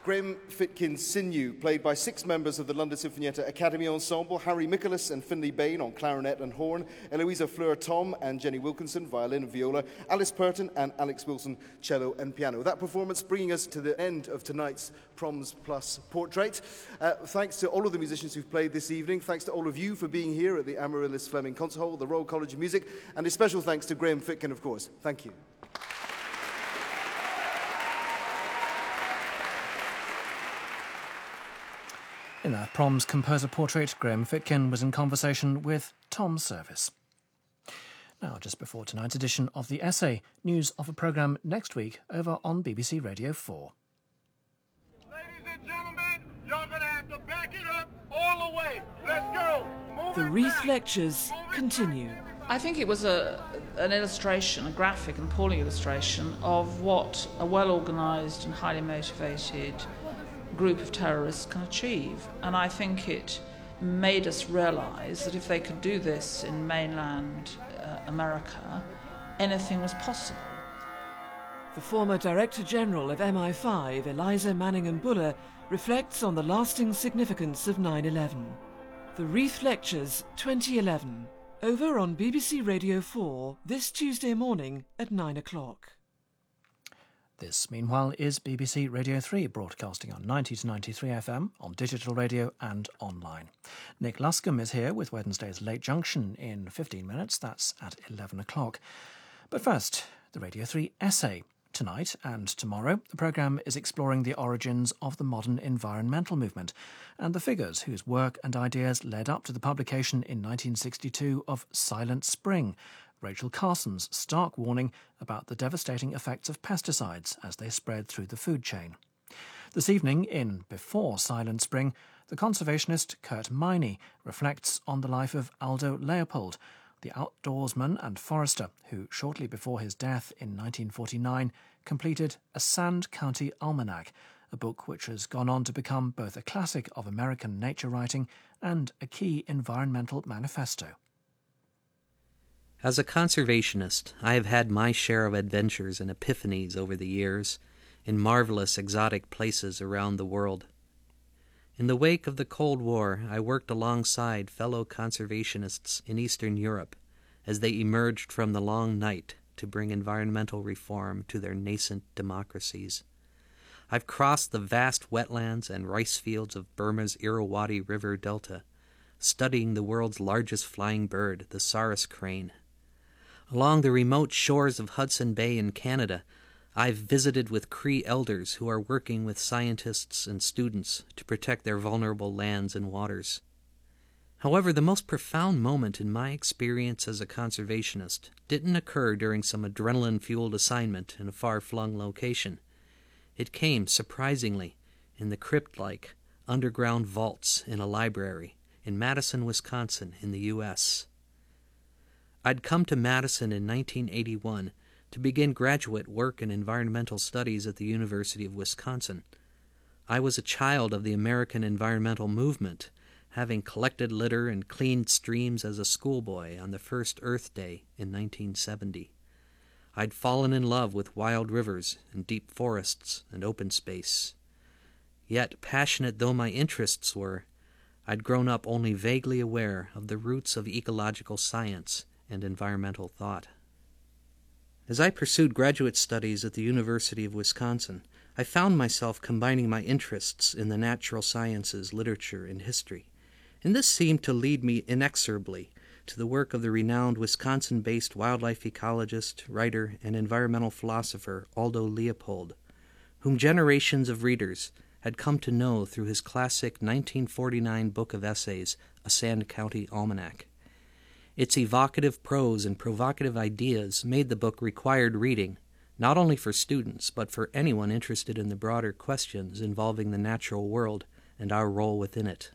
Graham Fitkin Sinew, played by six members of the London Sinfonietta Academy Ensemble, Harry Michaelis and Finlay Bain on clarinet and horn, Eloisa Fleur-Tom and Jenny Wilkinson, violin and viola, Alice Purton and Alex Wilson, cello and piano. That performance bringing us to the end of tonight's Proms Plus Portrait. Uh, thanks to all of the musicians who've played this evening, thanks to all of you for being here at the Amaryllis Fleming Concert Hall, the Royal College of Music, and a special thanks to Graham Fitkin, of course. Thank you. In that Proms Composer Portrait, Graham Fitkin was in conversation with Tom Service. Now, just before tonight's edition of The Essay, news of a programme next week over on B B C Radio four. Ladies and gentlemen, you're going to have to back it up all the way. Let's go. Move The it Wreath back. Lectures Move it continue. back. I think it was a, an illustration, a graphic and appalling illustration of what a well-organised and highly motivated group of terrorists can achieve. And I think it made us realise that if they could do this in mainland uh, America, anything was possible. The former Director General of M I five, Eliza Manningham-Buller, reflects on the lasting significance of nine eleven. The Wreath Lectures twenty eleven, over on B B C Radio four this Tuesday morning at nine o'clock. This, meanwhile, is B B C Radio three, broadcasting on ninety to ninety-three F M, on digital radio and online. Nick Luscombe is here with Wednesday's Late Junction in fifteen minutes. That's at eleven o'clock. But first, the Radio three Essay. Tonight and tomorrow, the programme is exploring the origins of the modern environmental movement and the figures whose work and ideas led up to the publication in nineteen sixty-two of Silent Spring, Rachel Carson's stark warning about the devastating effects of pesticides as they spread through the food chain. This evening, in Before Silent Spring, the conservationist Kurt Miney reflects on the life of Aldo Leopold, the outdoorsman and forester who, shortly before his death in nineteen forty-nine, completed A Sand County Almanac, a book which has gone on to become both a classic of American nature writing and a key environmental manifesto. As a conservationist, I have had my share of adventures and epiphanies over the years in marvelous exotic places around the world. In the wake of the Cold War, I worked alongside fellow conservationists in Eastern Europe as they emerged from the long night to bring environmental reform to their nascent democracies. I've crossed the vast wetlands and rice fields of Burma's Irrawaddy River Delta, studying the world's largest flying bird, the Saurus crane. Along the remote shores of Hudson Bay in Canada, I've visited with Cree elders who are working with scientists and students to protect their vulnerable lands and waters. However, the most profound moment in my experience as a conservationist didn't occur during some adrenaline-fueled assignment in a far-flung location. It came, surprisingly, in the crypt-like underground vaults in a library in Madison, Wisconsin, in the U S I'd come to Madison in nineteen eighty-one to begin graduate work in environmental studies at the University of Wisconsin. I was a child of the American environmental movement, having collected litter and cleaned streams as a schoolboy on the first Earth Day in nineteen seventy. I'd fallen in love with wild rivers and deep forests and open space. Yet, passionate though my interests were, I'd grown up only vaguely aware of the roots of ecological science and environmental thought. As I pursued graduate studies at the University of Wisconsin, I found myself combining my interests in the natural sciences, literature, and history, and this seemed to lead me inexorably to the work of the renowned Wisconsin-based wildlife ecologist, writer, and environmental philosopher Aldo Leopold, whom generations of readers had come to know through his classic nineteen forty-nine book of essays, A Sand County Almanac. Its evocative prose and provocative ideas made the book required reading, not only for students, but for anyone interested in the broader questions involving the natural world and our role within it.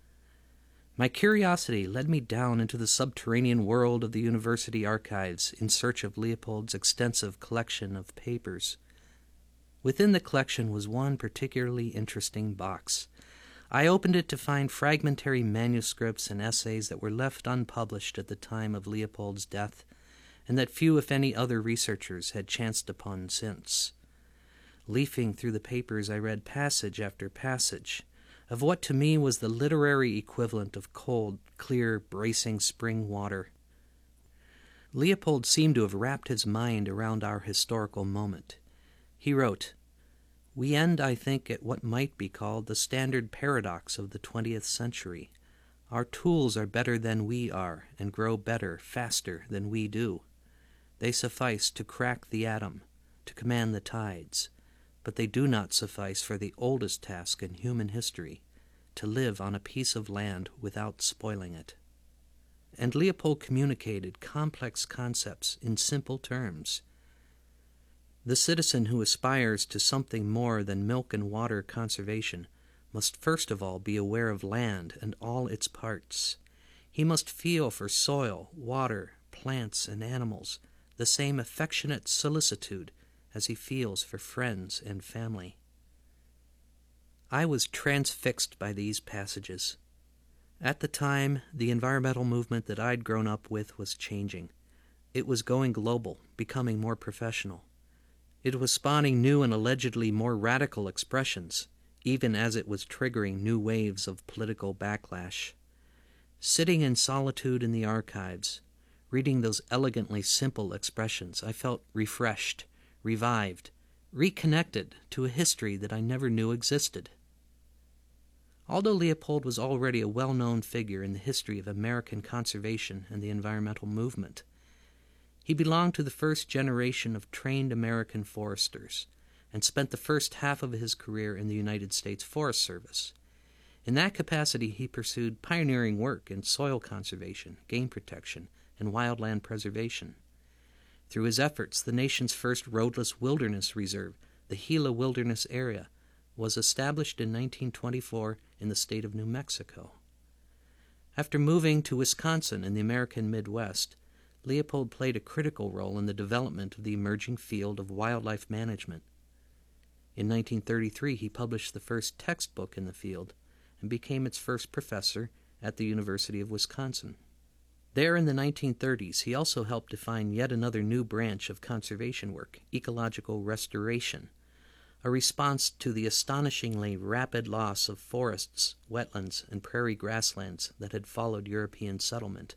My curiosity led me down into the subterranean world of the university archives in search of Leopold's extensive collection of papers. Within the collection was one particularly interesting box. I opened it to find fragmentary manuscripts and essays that were left unpublished at the time of Leopold's death, and that few, if any, other researchers had chanced upon since. Leafing through the papers, I read passage after passage of what to me was the literary equivalent of cold, clear, bracing spring water. Leopold seemed to have wrapped his mind around our historical moment. He wrote, "We end, I think, at what might be called the standard paradox of the twentieth century. Our tools are better than we are, and grow better, faster than we do. They suffice to crack the atom, to command the tides, but they do not suffice for the oldest task in human history, to live on a piece of land without spoiling it." And Leopold communicated complex concepts in simple terms. The citizen who aspires to something more than milk and water conservation must first of all be aware of land and all its parts. He must feel for soil, water, plants, and animals the same affectionate solicitude as he feels for friends and family. I was transfixed by these passages. At the time, the environmental movement that I'd grown up with was changing. It was going global, becoming more professional. It was spawning new and allegedly more radical expressions, even as it was triggering new waves of political backlash. Sitting in solitude in the archives, reading those elegantly simple expressions, I felt refreshed, revived, reconnected to a history that I never knew existed. Although Leopold was already a well-known figure in the history of American conservation and the environmental movement, he belonged to the first generation of trained American foresters and spent the first half of his career in the United States Forest Service. In that capacity, he pursued pioneering work in soil conservation, game protection, and wildland preservation. Through his efforts, the nation's first roadless wilderness reserve, the Gila Wilderness Area, was established in nineteen twenty-four in the state of New Mexico. After moving to Wisconsin in the American Midwest, Leopold played a critical role in the development of the emerging field of wildlife management. In nineteen thirty-three, he published the first textbook in the field and became its first professor at the University of Wisconsin. There in the nineteen thirties, he also helped define yet another new branch of conservation work, ecological restoration, a response to the astonishingly rapid loss of forests, wetlands, and prairie grasslands that had followed European settlement.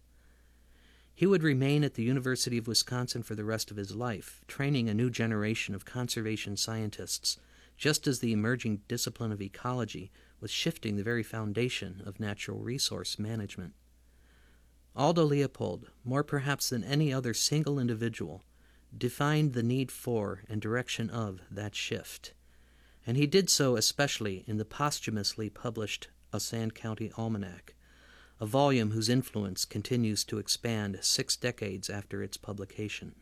He would remain at the University of Wisconsin for the rest of his life, training a new generation of conservation scientists, just as the emerging discipline of ecology was shifting the very foundation of natural resource management. Aldo Leopold, more perhaps than any other single individual, defined the need for and direction of that shift, and he did so especially in the posthumously published A Sand County Almanac, a volume whose influence continues to expand six decades after its publication.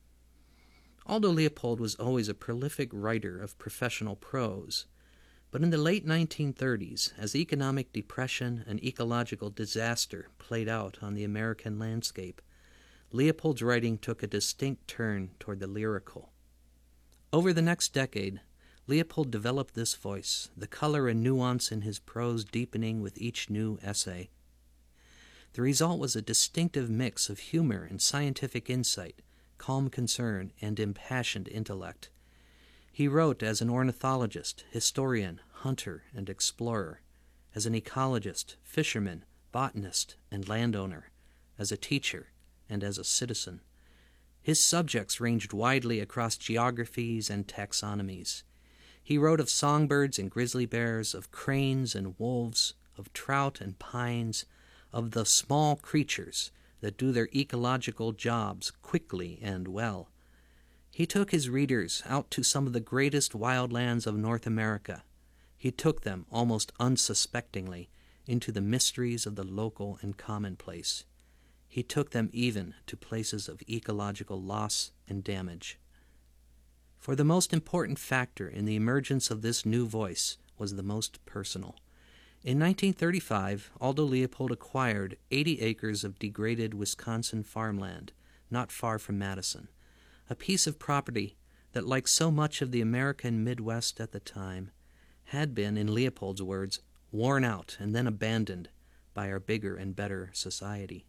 Aldo Leopold was always a prolific writer of professional prose, but in the late nineteen thirties, as economic depression and ecological disaster played out on the American landscape, Leopold's writing took a distinct turn toward the lyrical. Over the next decade, Leopold developed this voice, the color and nuance in his prose deepening with each new essay. The result was a distinctive mix of humor and scientific insight, calm concern, and impassioned intellect. He wrote as an ornithologist, historian, hunter, and explorer, as an ecologist, fisherman, botanist, and landowner, as a teacher, and as a citizen. His subjects ranged widely across geographies and taxonomies. He wrote of songbirds and grizzly bears, of cranes and wolves, of trout and pines, of the small creatures that do their ecological jobs quickly and well. He took his readers out to some of the greatest wildlands of North America. He took them, almost unsuspectingly, into the mysteries of the local and commonplace. He took them even to places of ecological loss and damage. For the most important factor in the emergence of this new voice was the most personal. In nineteen thirty-five, Aldo Leopold acquired eighty acres of degraded Wisconsin farmland, not far from Madison, a piece of property that, like so much of the American Midwest at the time, had been, in Leopold's words, worn out and then abandoned by our bigger and better society.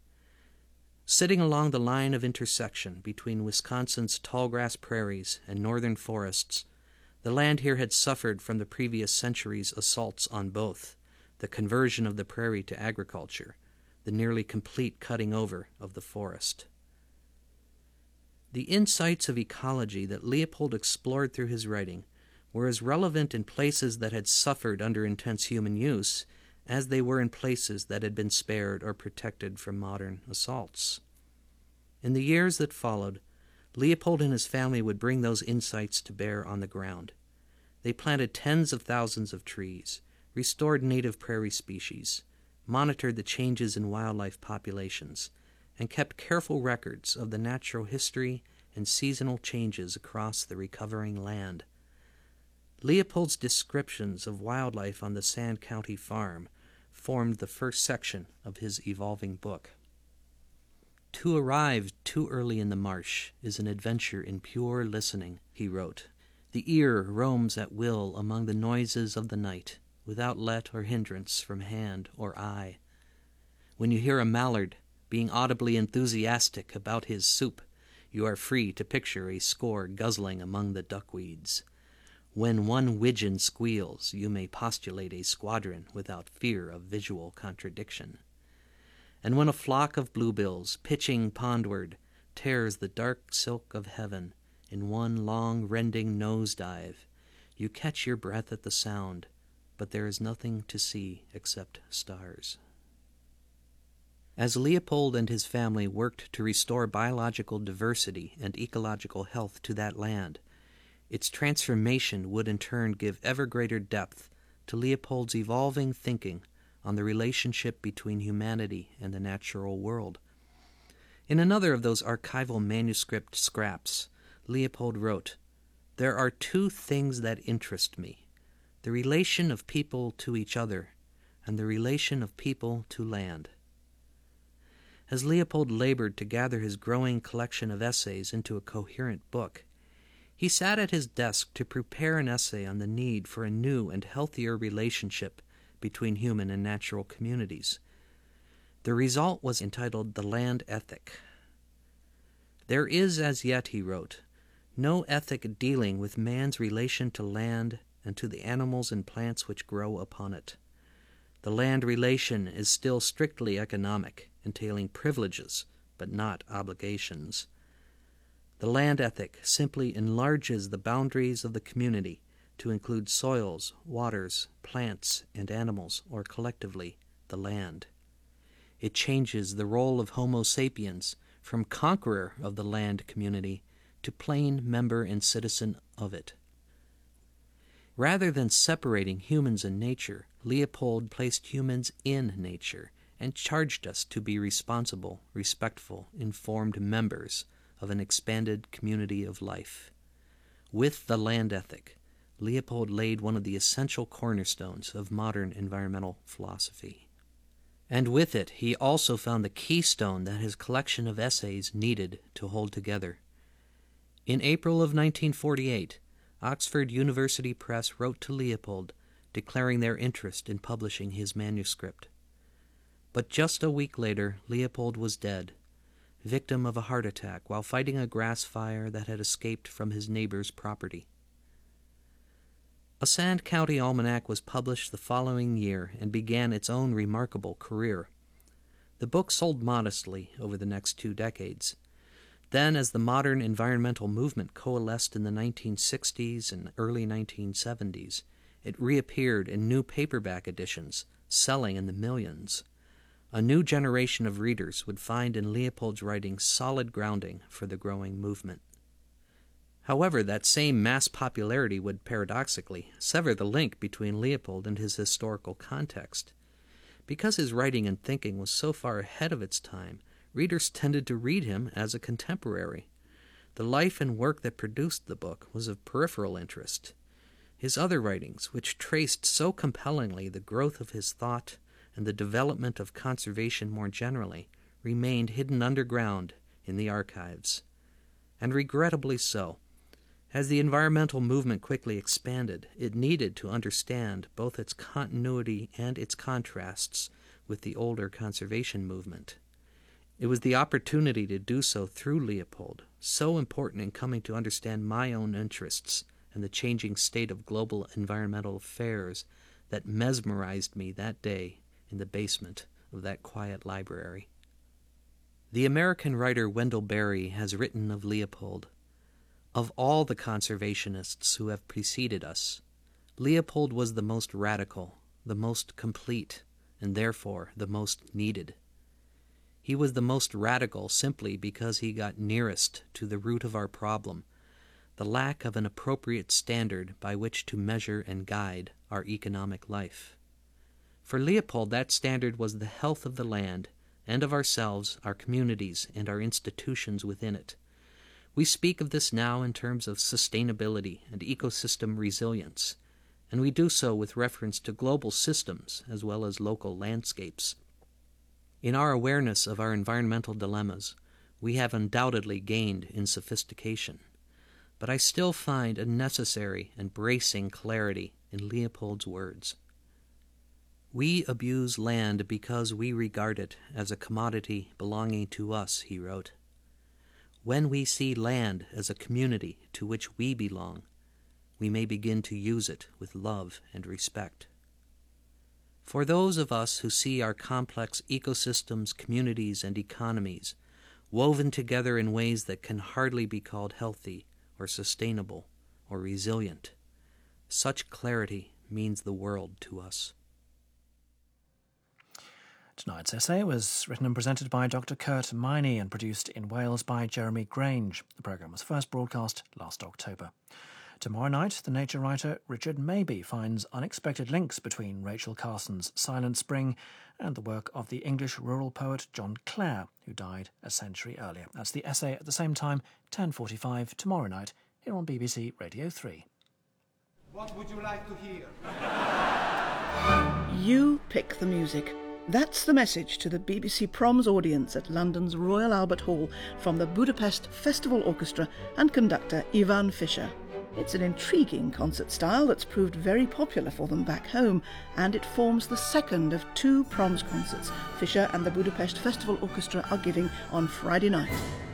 Sitting along the line of intersection between Wisconsin's tallgrass prairies and northern forests, The land here had suffered from the previous century's assaults on both, the conversion of the prairie to agriculture, the nearly complete cutting over of the forest. The insights of ecology that Leopold explored through his writing were as relevant in places that had suffered under intense human use as they were in places that had been spared or protected from modern assaults. In the years that followed, Leopold and his family would bring those insights to bear on the ground. They planted tens of thousands of trees, restored native prairie species, monitored the changes in wildlife populations, and kept careful records of the natural history and seasonal changes across the recovering land. Leopold's descriptions of wildlife on the Sand County farm formed the first section of his evolving book. To arrive too early in the marsh is an adventure in pure listening, he wrote. The ear roams at will among the noises of the night, without let or hindrance from hand or eye. When you hear a mallard being audibly enthusiastic about his soup, you are free to picture a score guzzling among the duckweeds. When one widgeon squeals, you may postulate a squadron without fear of visual contradiction. And when a flock of bluebills, pitching pondward, tears the dark silk of heaven in one long rending nose-dive, you catch your breath at the sound, but there is nothing to see except stars. As Leopold and his family worked to restore biological diversity and ecological health to that land, its transformation would in turn give ever greater depth to Leopold's evolving thinking on the relationship between humanity and the natural world. In another of those archival manuscript scraps, Leopold wrote, "There are two things that interest me, the relation of people to each other and the relation of people to land." As Leopold labored to gather his growing collection of essays into a coherent book, he sat at his desk to prepare an essay on the need for a new and healthier relationship between human and natural communities. The result was entitled The Land Ethic. "There is as yet," he wrote, "no ethic dealing with man's relation to land and to the animals and plants which grow upon it. The land relation is still strictly economic, entailing privileges, but not obligations. The land ethic simply enlarges the boundaries of the community to include soils, waters, plants, and animals, or collectively, the land. It changes the role of Homo sapiens from conqueror of the land community to plain member and citizen of it." Rather than separating humans and nature, Leopold placed humans in nature and charged us to be responsible, respectful, informed members of an expanded community of life. With the land ethic, Leopold laid one of the essential cornerstones of modern environmental philosophy. And with it, he also found the keystone that his collection of essays needed to hold together. In April of nineteen forty-eight, Oxford University Press wrote to Leopold, declaring their interest in publishing his manuscript. But just a week later, Leopold was dead, victim of a heart attack while fighting a grass fire that had escaped from his neighbor's property. A Sand County Almanac was published the following year and began its own remarkable career. The book sold modestly over the next two decades. Then, as the modern environmental movement coalesced in the nineteen sixties and early nineteen seventies, it reappeared in new paperback editions, selling in the millions. A new generation of readers would find in Leopold's writing solid grounding for the growing movement. However, that same mass popularity would paradoxically sever the link between Leopold and his historical context. Because his writing and thinking was so far ahead of its time, readers tended to read him as a contemporary. The life and work that produced the book was of peripheral interest. His other writings, which traced so compellingly the growth of his thought and the development of conservation more generally, remained hidden underground in the archives. And regrettably so. As the environmental movement quickly expanded, it needed to understand both its continuity and its contrasts with the older conservation movement. It was the opportunity to do so through Leopold, so important in coming to understand my own interests and the changing state of global environmental affairs that mesmerized me that day in the basement of that quiet library. The American writer Wendell Berry has written of Leopold, "Of all the conservationists who have preceded us, Leopold was the most radical, the most complete, and therefore the most needed. He was the most radical simply because he got nearest to the root of our problem, the lack of an appropriate standard by which to measure and guide our economic life. For Leopold, that standard was the health of the land and of ourselves, our communities, and our institutions within it. We speak of this now in terms of sustainability and ecosystem resilience, and we do so with reference to global systems as well as local landscapes. In our awareness of our environmental dilemmas, we have undoubtedly gained in sophistication, but I still find a necessary and bracing clarity in Leopold's words. We abuse land because we regard it as a commodity belonging to us, he wrote. When we see land as a community to which we belong, we may begin to use it with love and respect. For those of us who see our complex ecosystems, communities, and economies woven together in ways that can hardly be called healthy or sustainable or resilient, such clarity means the world to us. Tonight's essay was written and presented by Doctor Kurt Miney and produced in Wales by Jeremy Grange. The programme was first broadcast last October. Tomorrow night, the nature writer Richard Mabey finds unexpected links between Rachel Carson's Silent Spring and the work of the English rural poet John Clare, who died a century earlier. That's the essay at the same time, ten forty-five tomorrow night, here on B B C Radio three. What would you like to hear? You pick the music. That's the message to the B B C Proms audience at London's Royal Albert Hall from the Budapest Festival Orchestra and conductor Ivan Fischer. It's an intriguing concert style that's proved very popular for them back home, and it forms the second of two Proms concerts Fischer and the Budapest Festival Orchestra are giving on Friday night.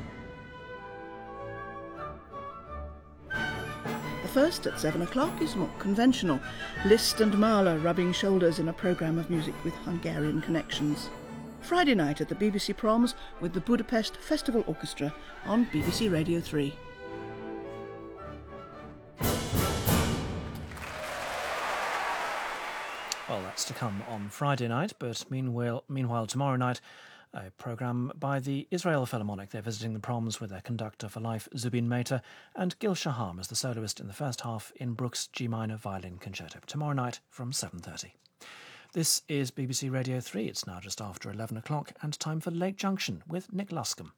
The first at seven o'clock is more conventional. Liszt and Mahler rubbing shoulders in a programme of music with Hungarian connections. Friday night at the B B C Proms with the Budapest Festival Orchestra on B B C Radio three. Well, that's to come on Friday night, but meanwhile, meanwhile tomorrow night, a programme by the Israel Philharmonic. They're visiting the Proms with their conductor for life, Zubin Mehta, and Gil Shaham as the soloist in the first half in Bruch's G minor violin concerto. Tomorrow night from seven thirty. This is B B C Radio three. It's now just after eleven o'clock and time for Lake Junction with Nick Luscombe.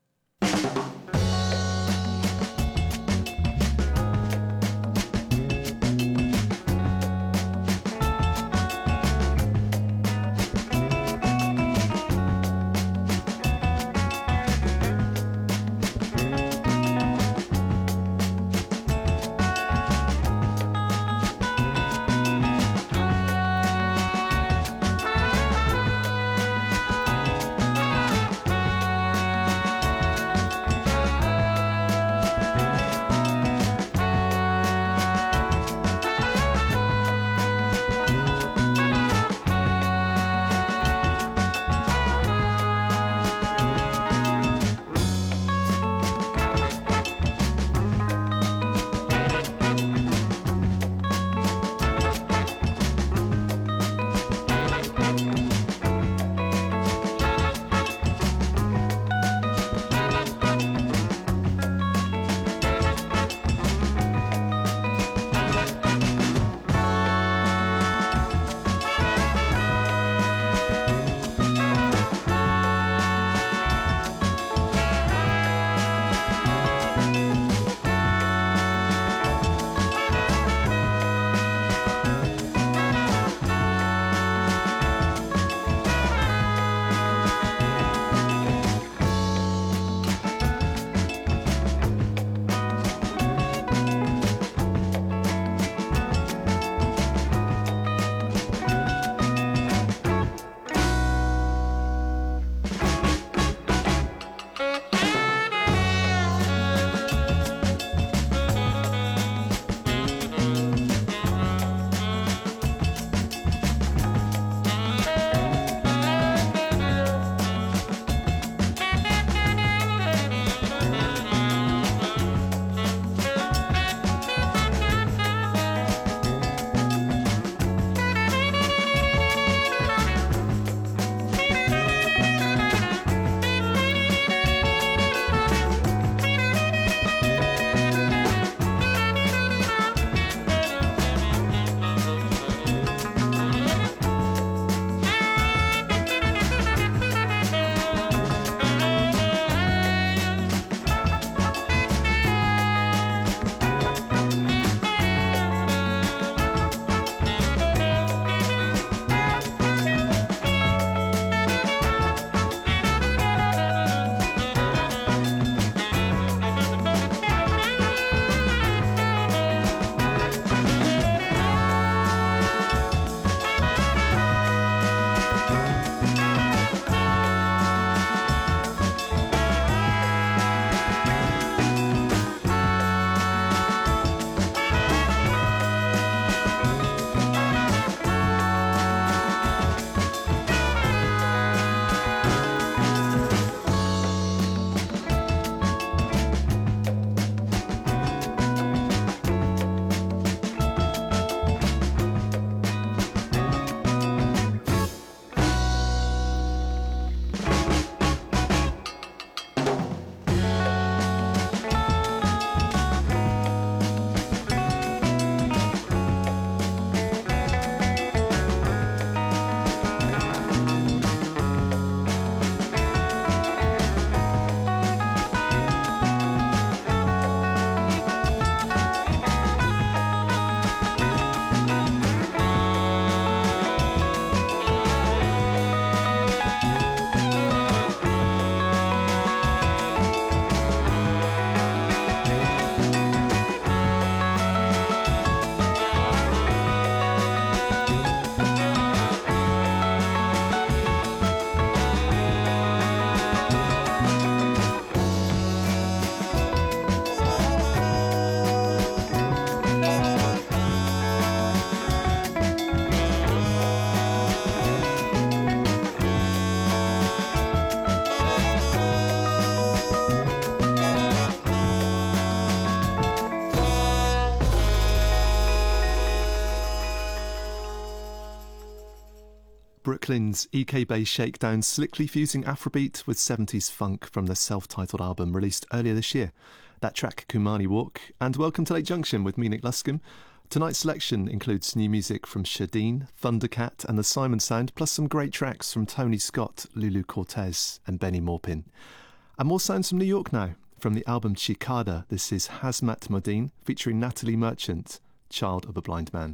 Brooklyn's E K-based shakedown, slickly fusing Afrobeat with seventies funk from their self-titled album released earlier this year. That track, Kumani Walk, and Welcome to Lake Junction with me, Nick Luscombe. Tonight's selection includes new music from Shadeen, Thundercat and the Simon Sound, plus some great tracks from Tony Scott, Lulu Cortez and Benny Maupin. And more sounds from New York now. From the album Chicada, this is Hazmat Modine featuring Natalie Merchant, Child of a Blind Man.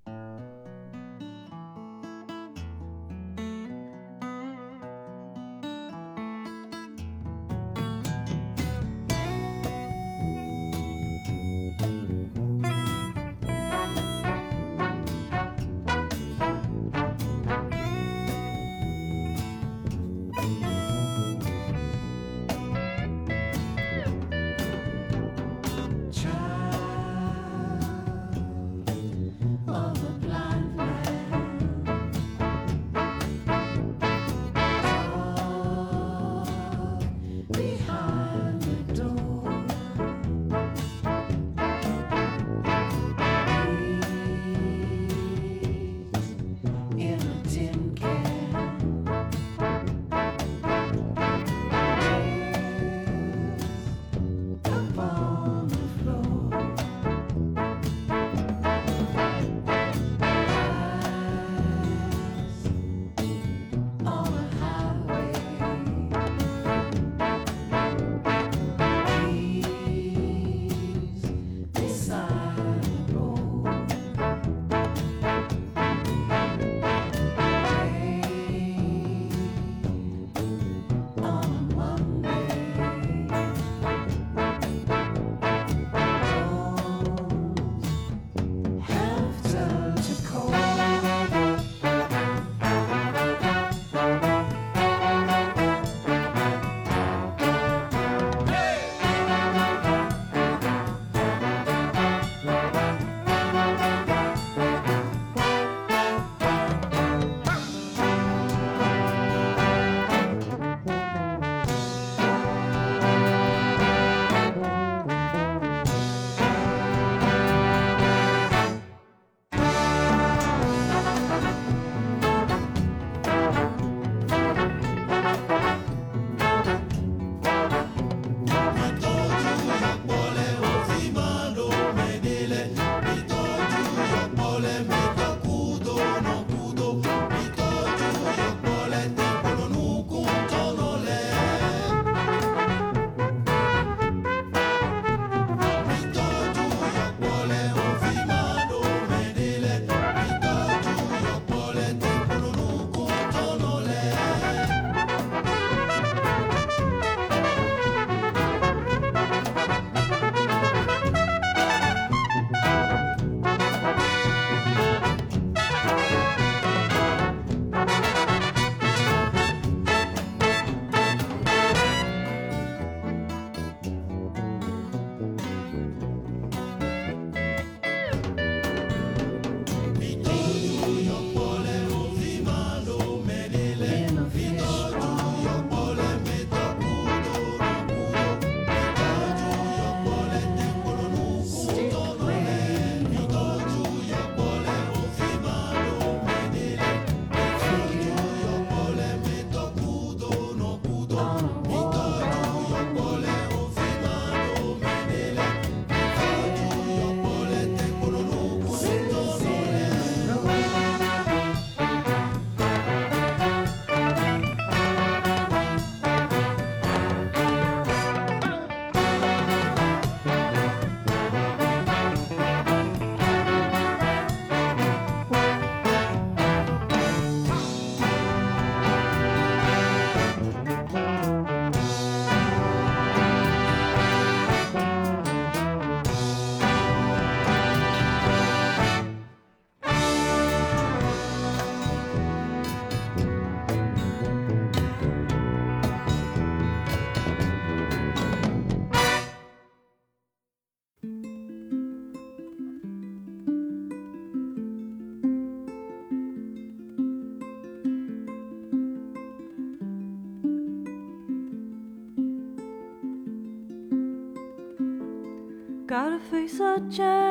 Gotta face a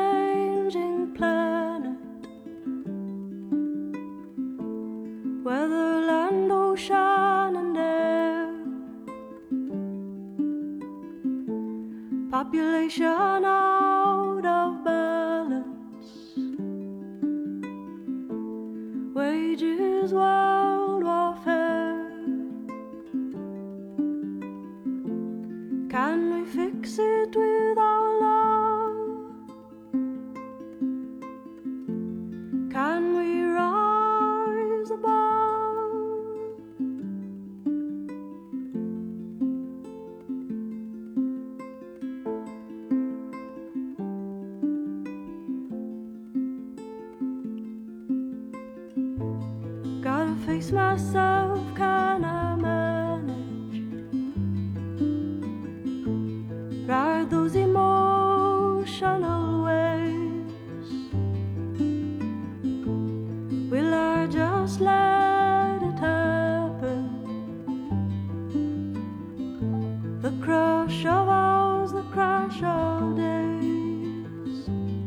changing planet where the run out of balance. Wages world warfare. Can we fix it with our love? Can we rise above? Gotta face myself, can I manage? Ride those emotional waves. Will I just let it happen? The crush of hours, the crash of days.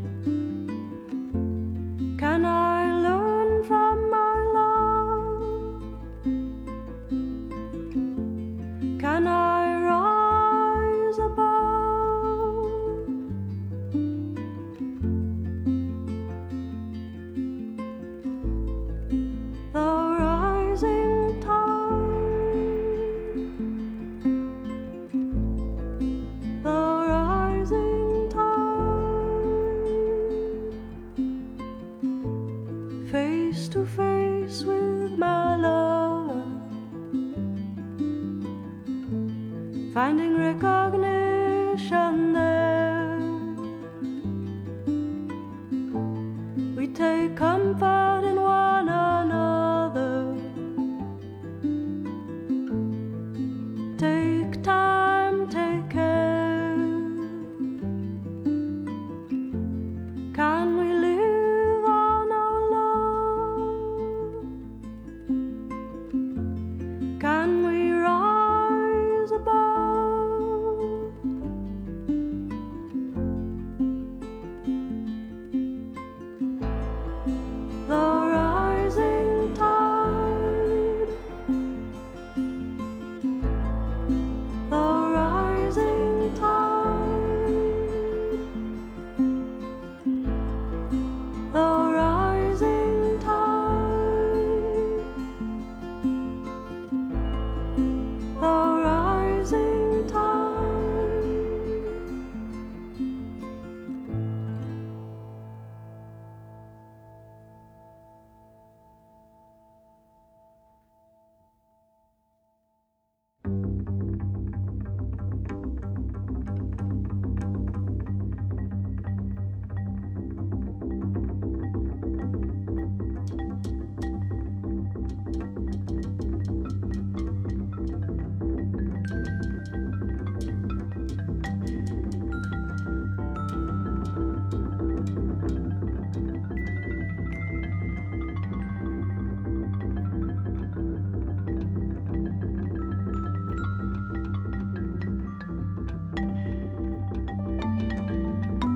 Can I learn from my love? Can I rise above? The rising tide, the rising tide, face to face with my love, finding recognition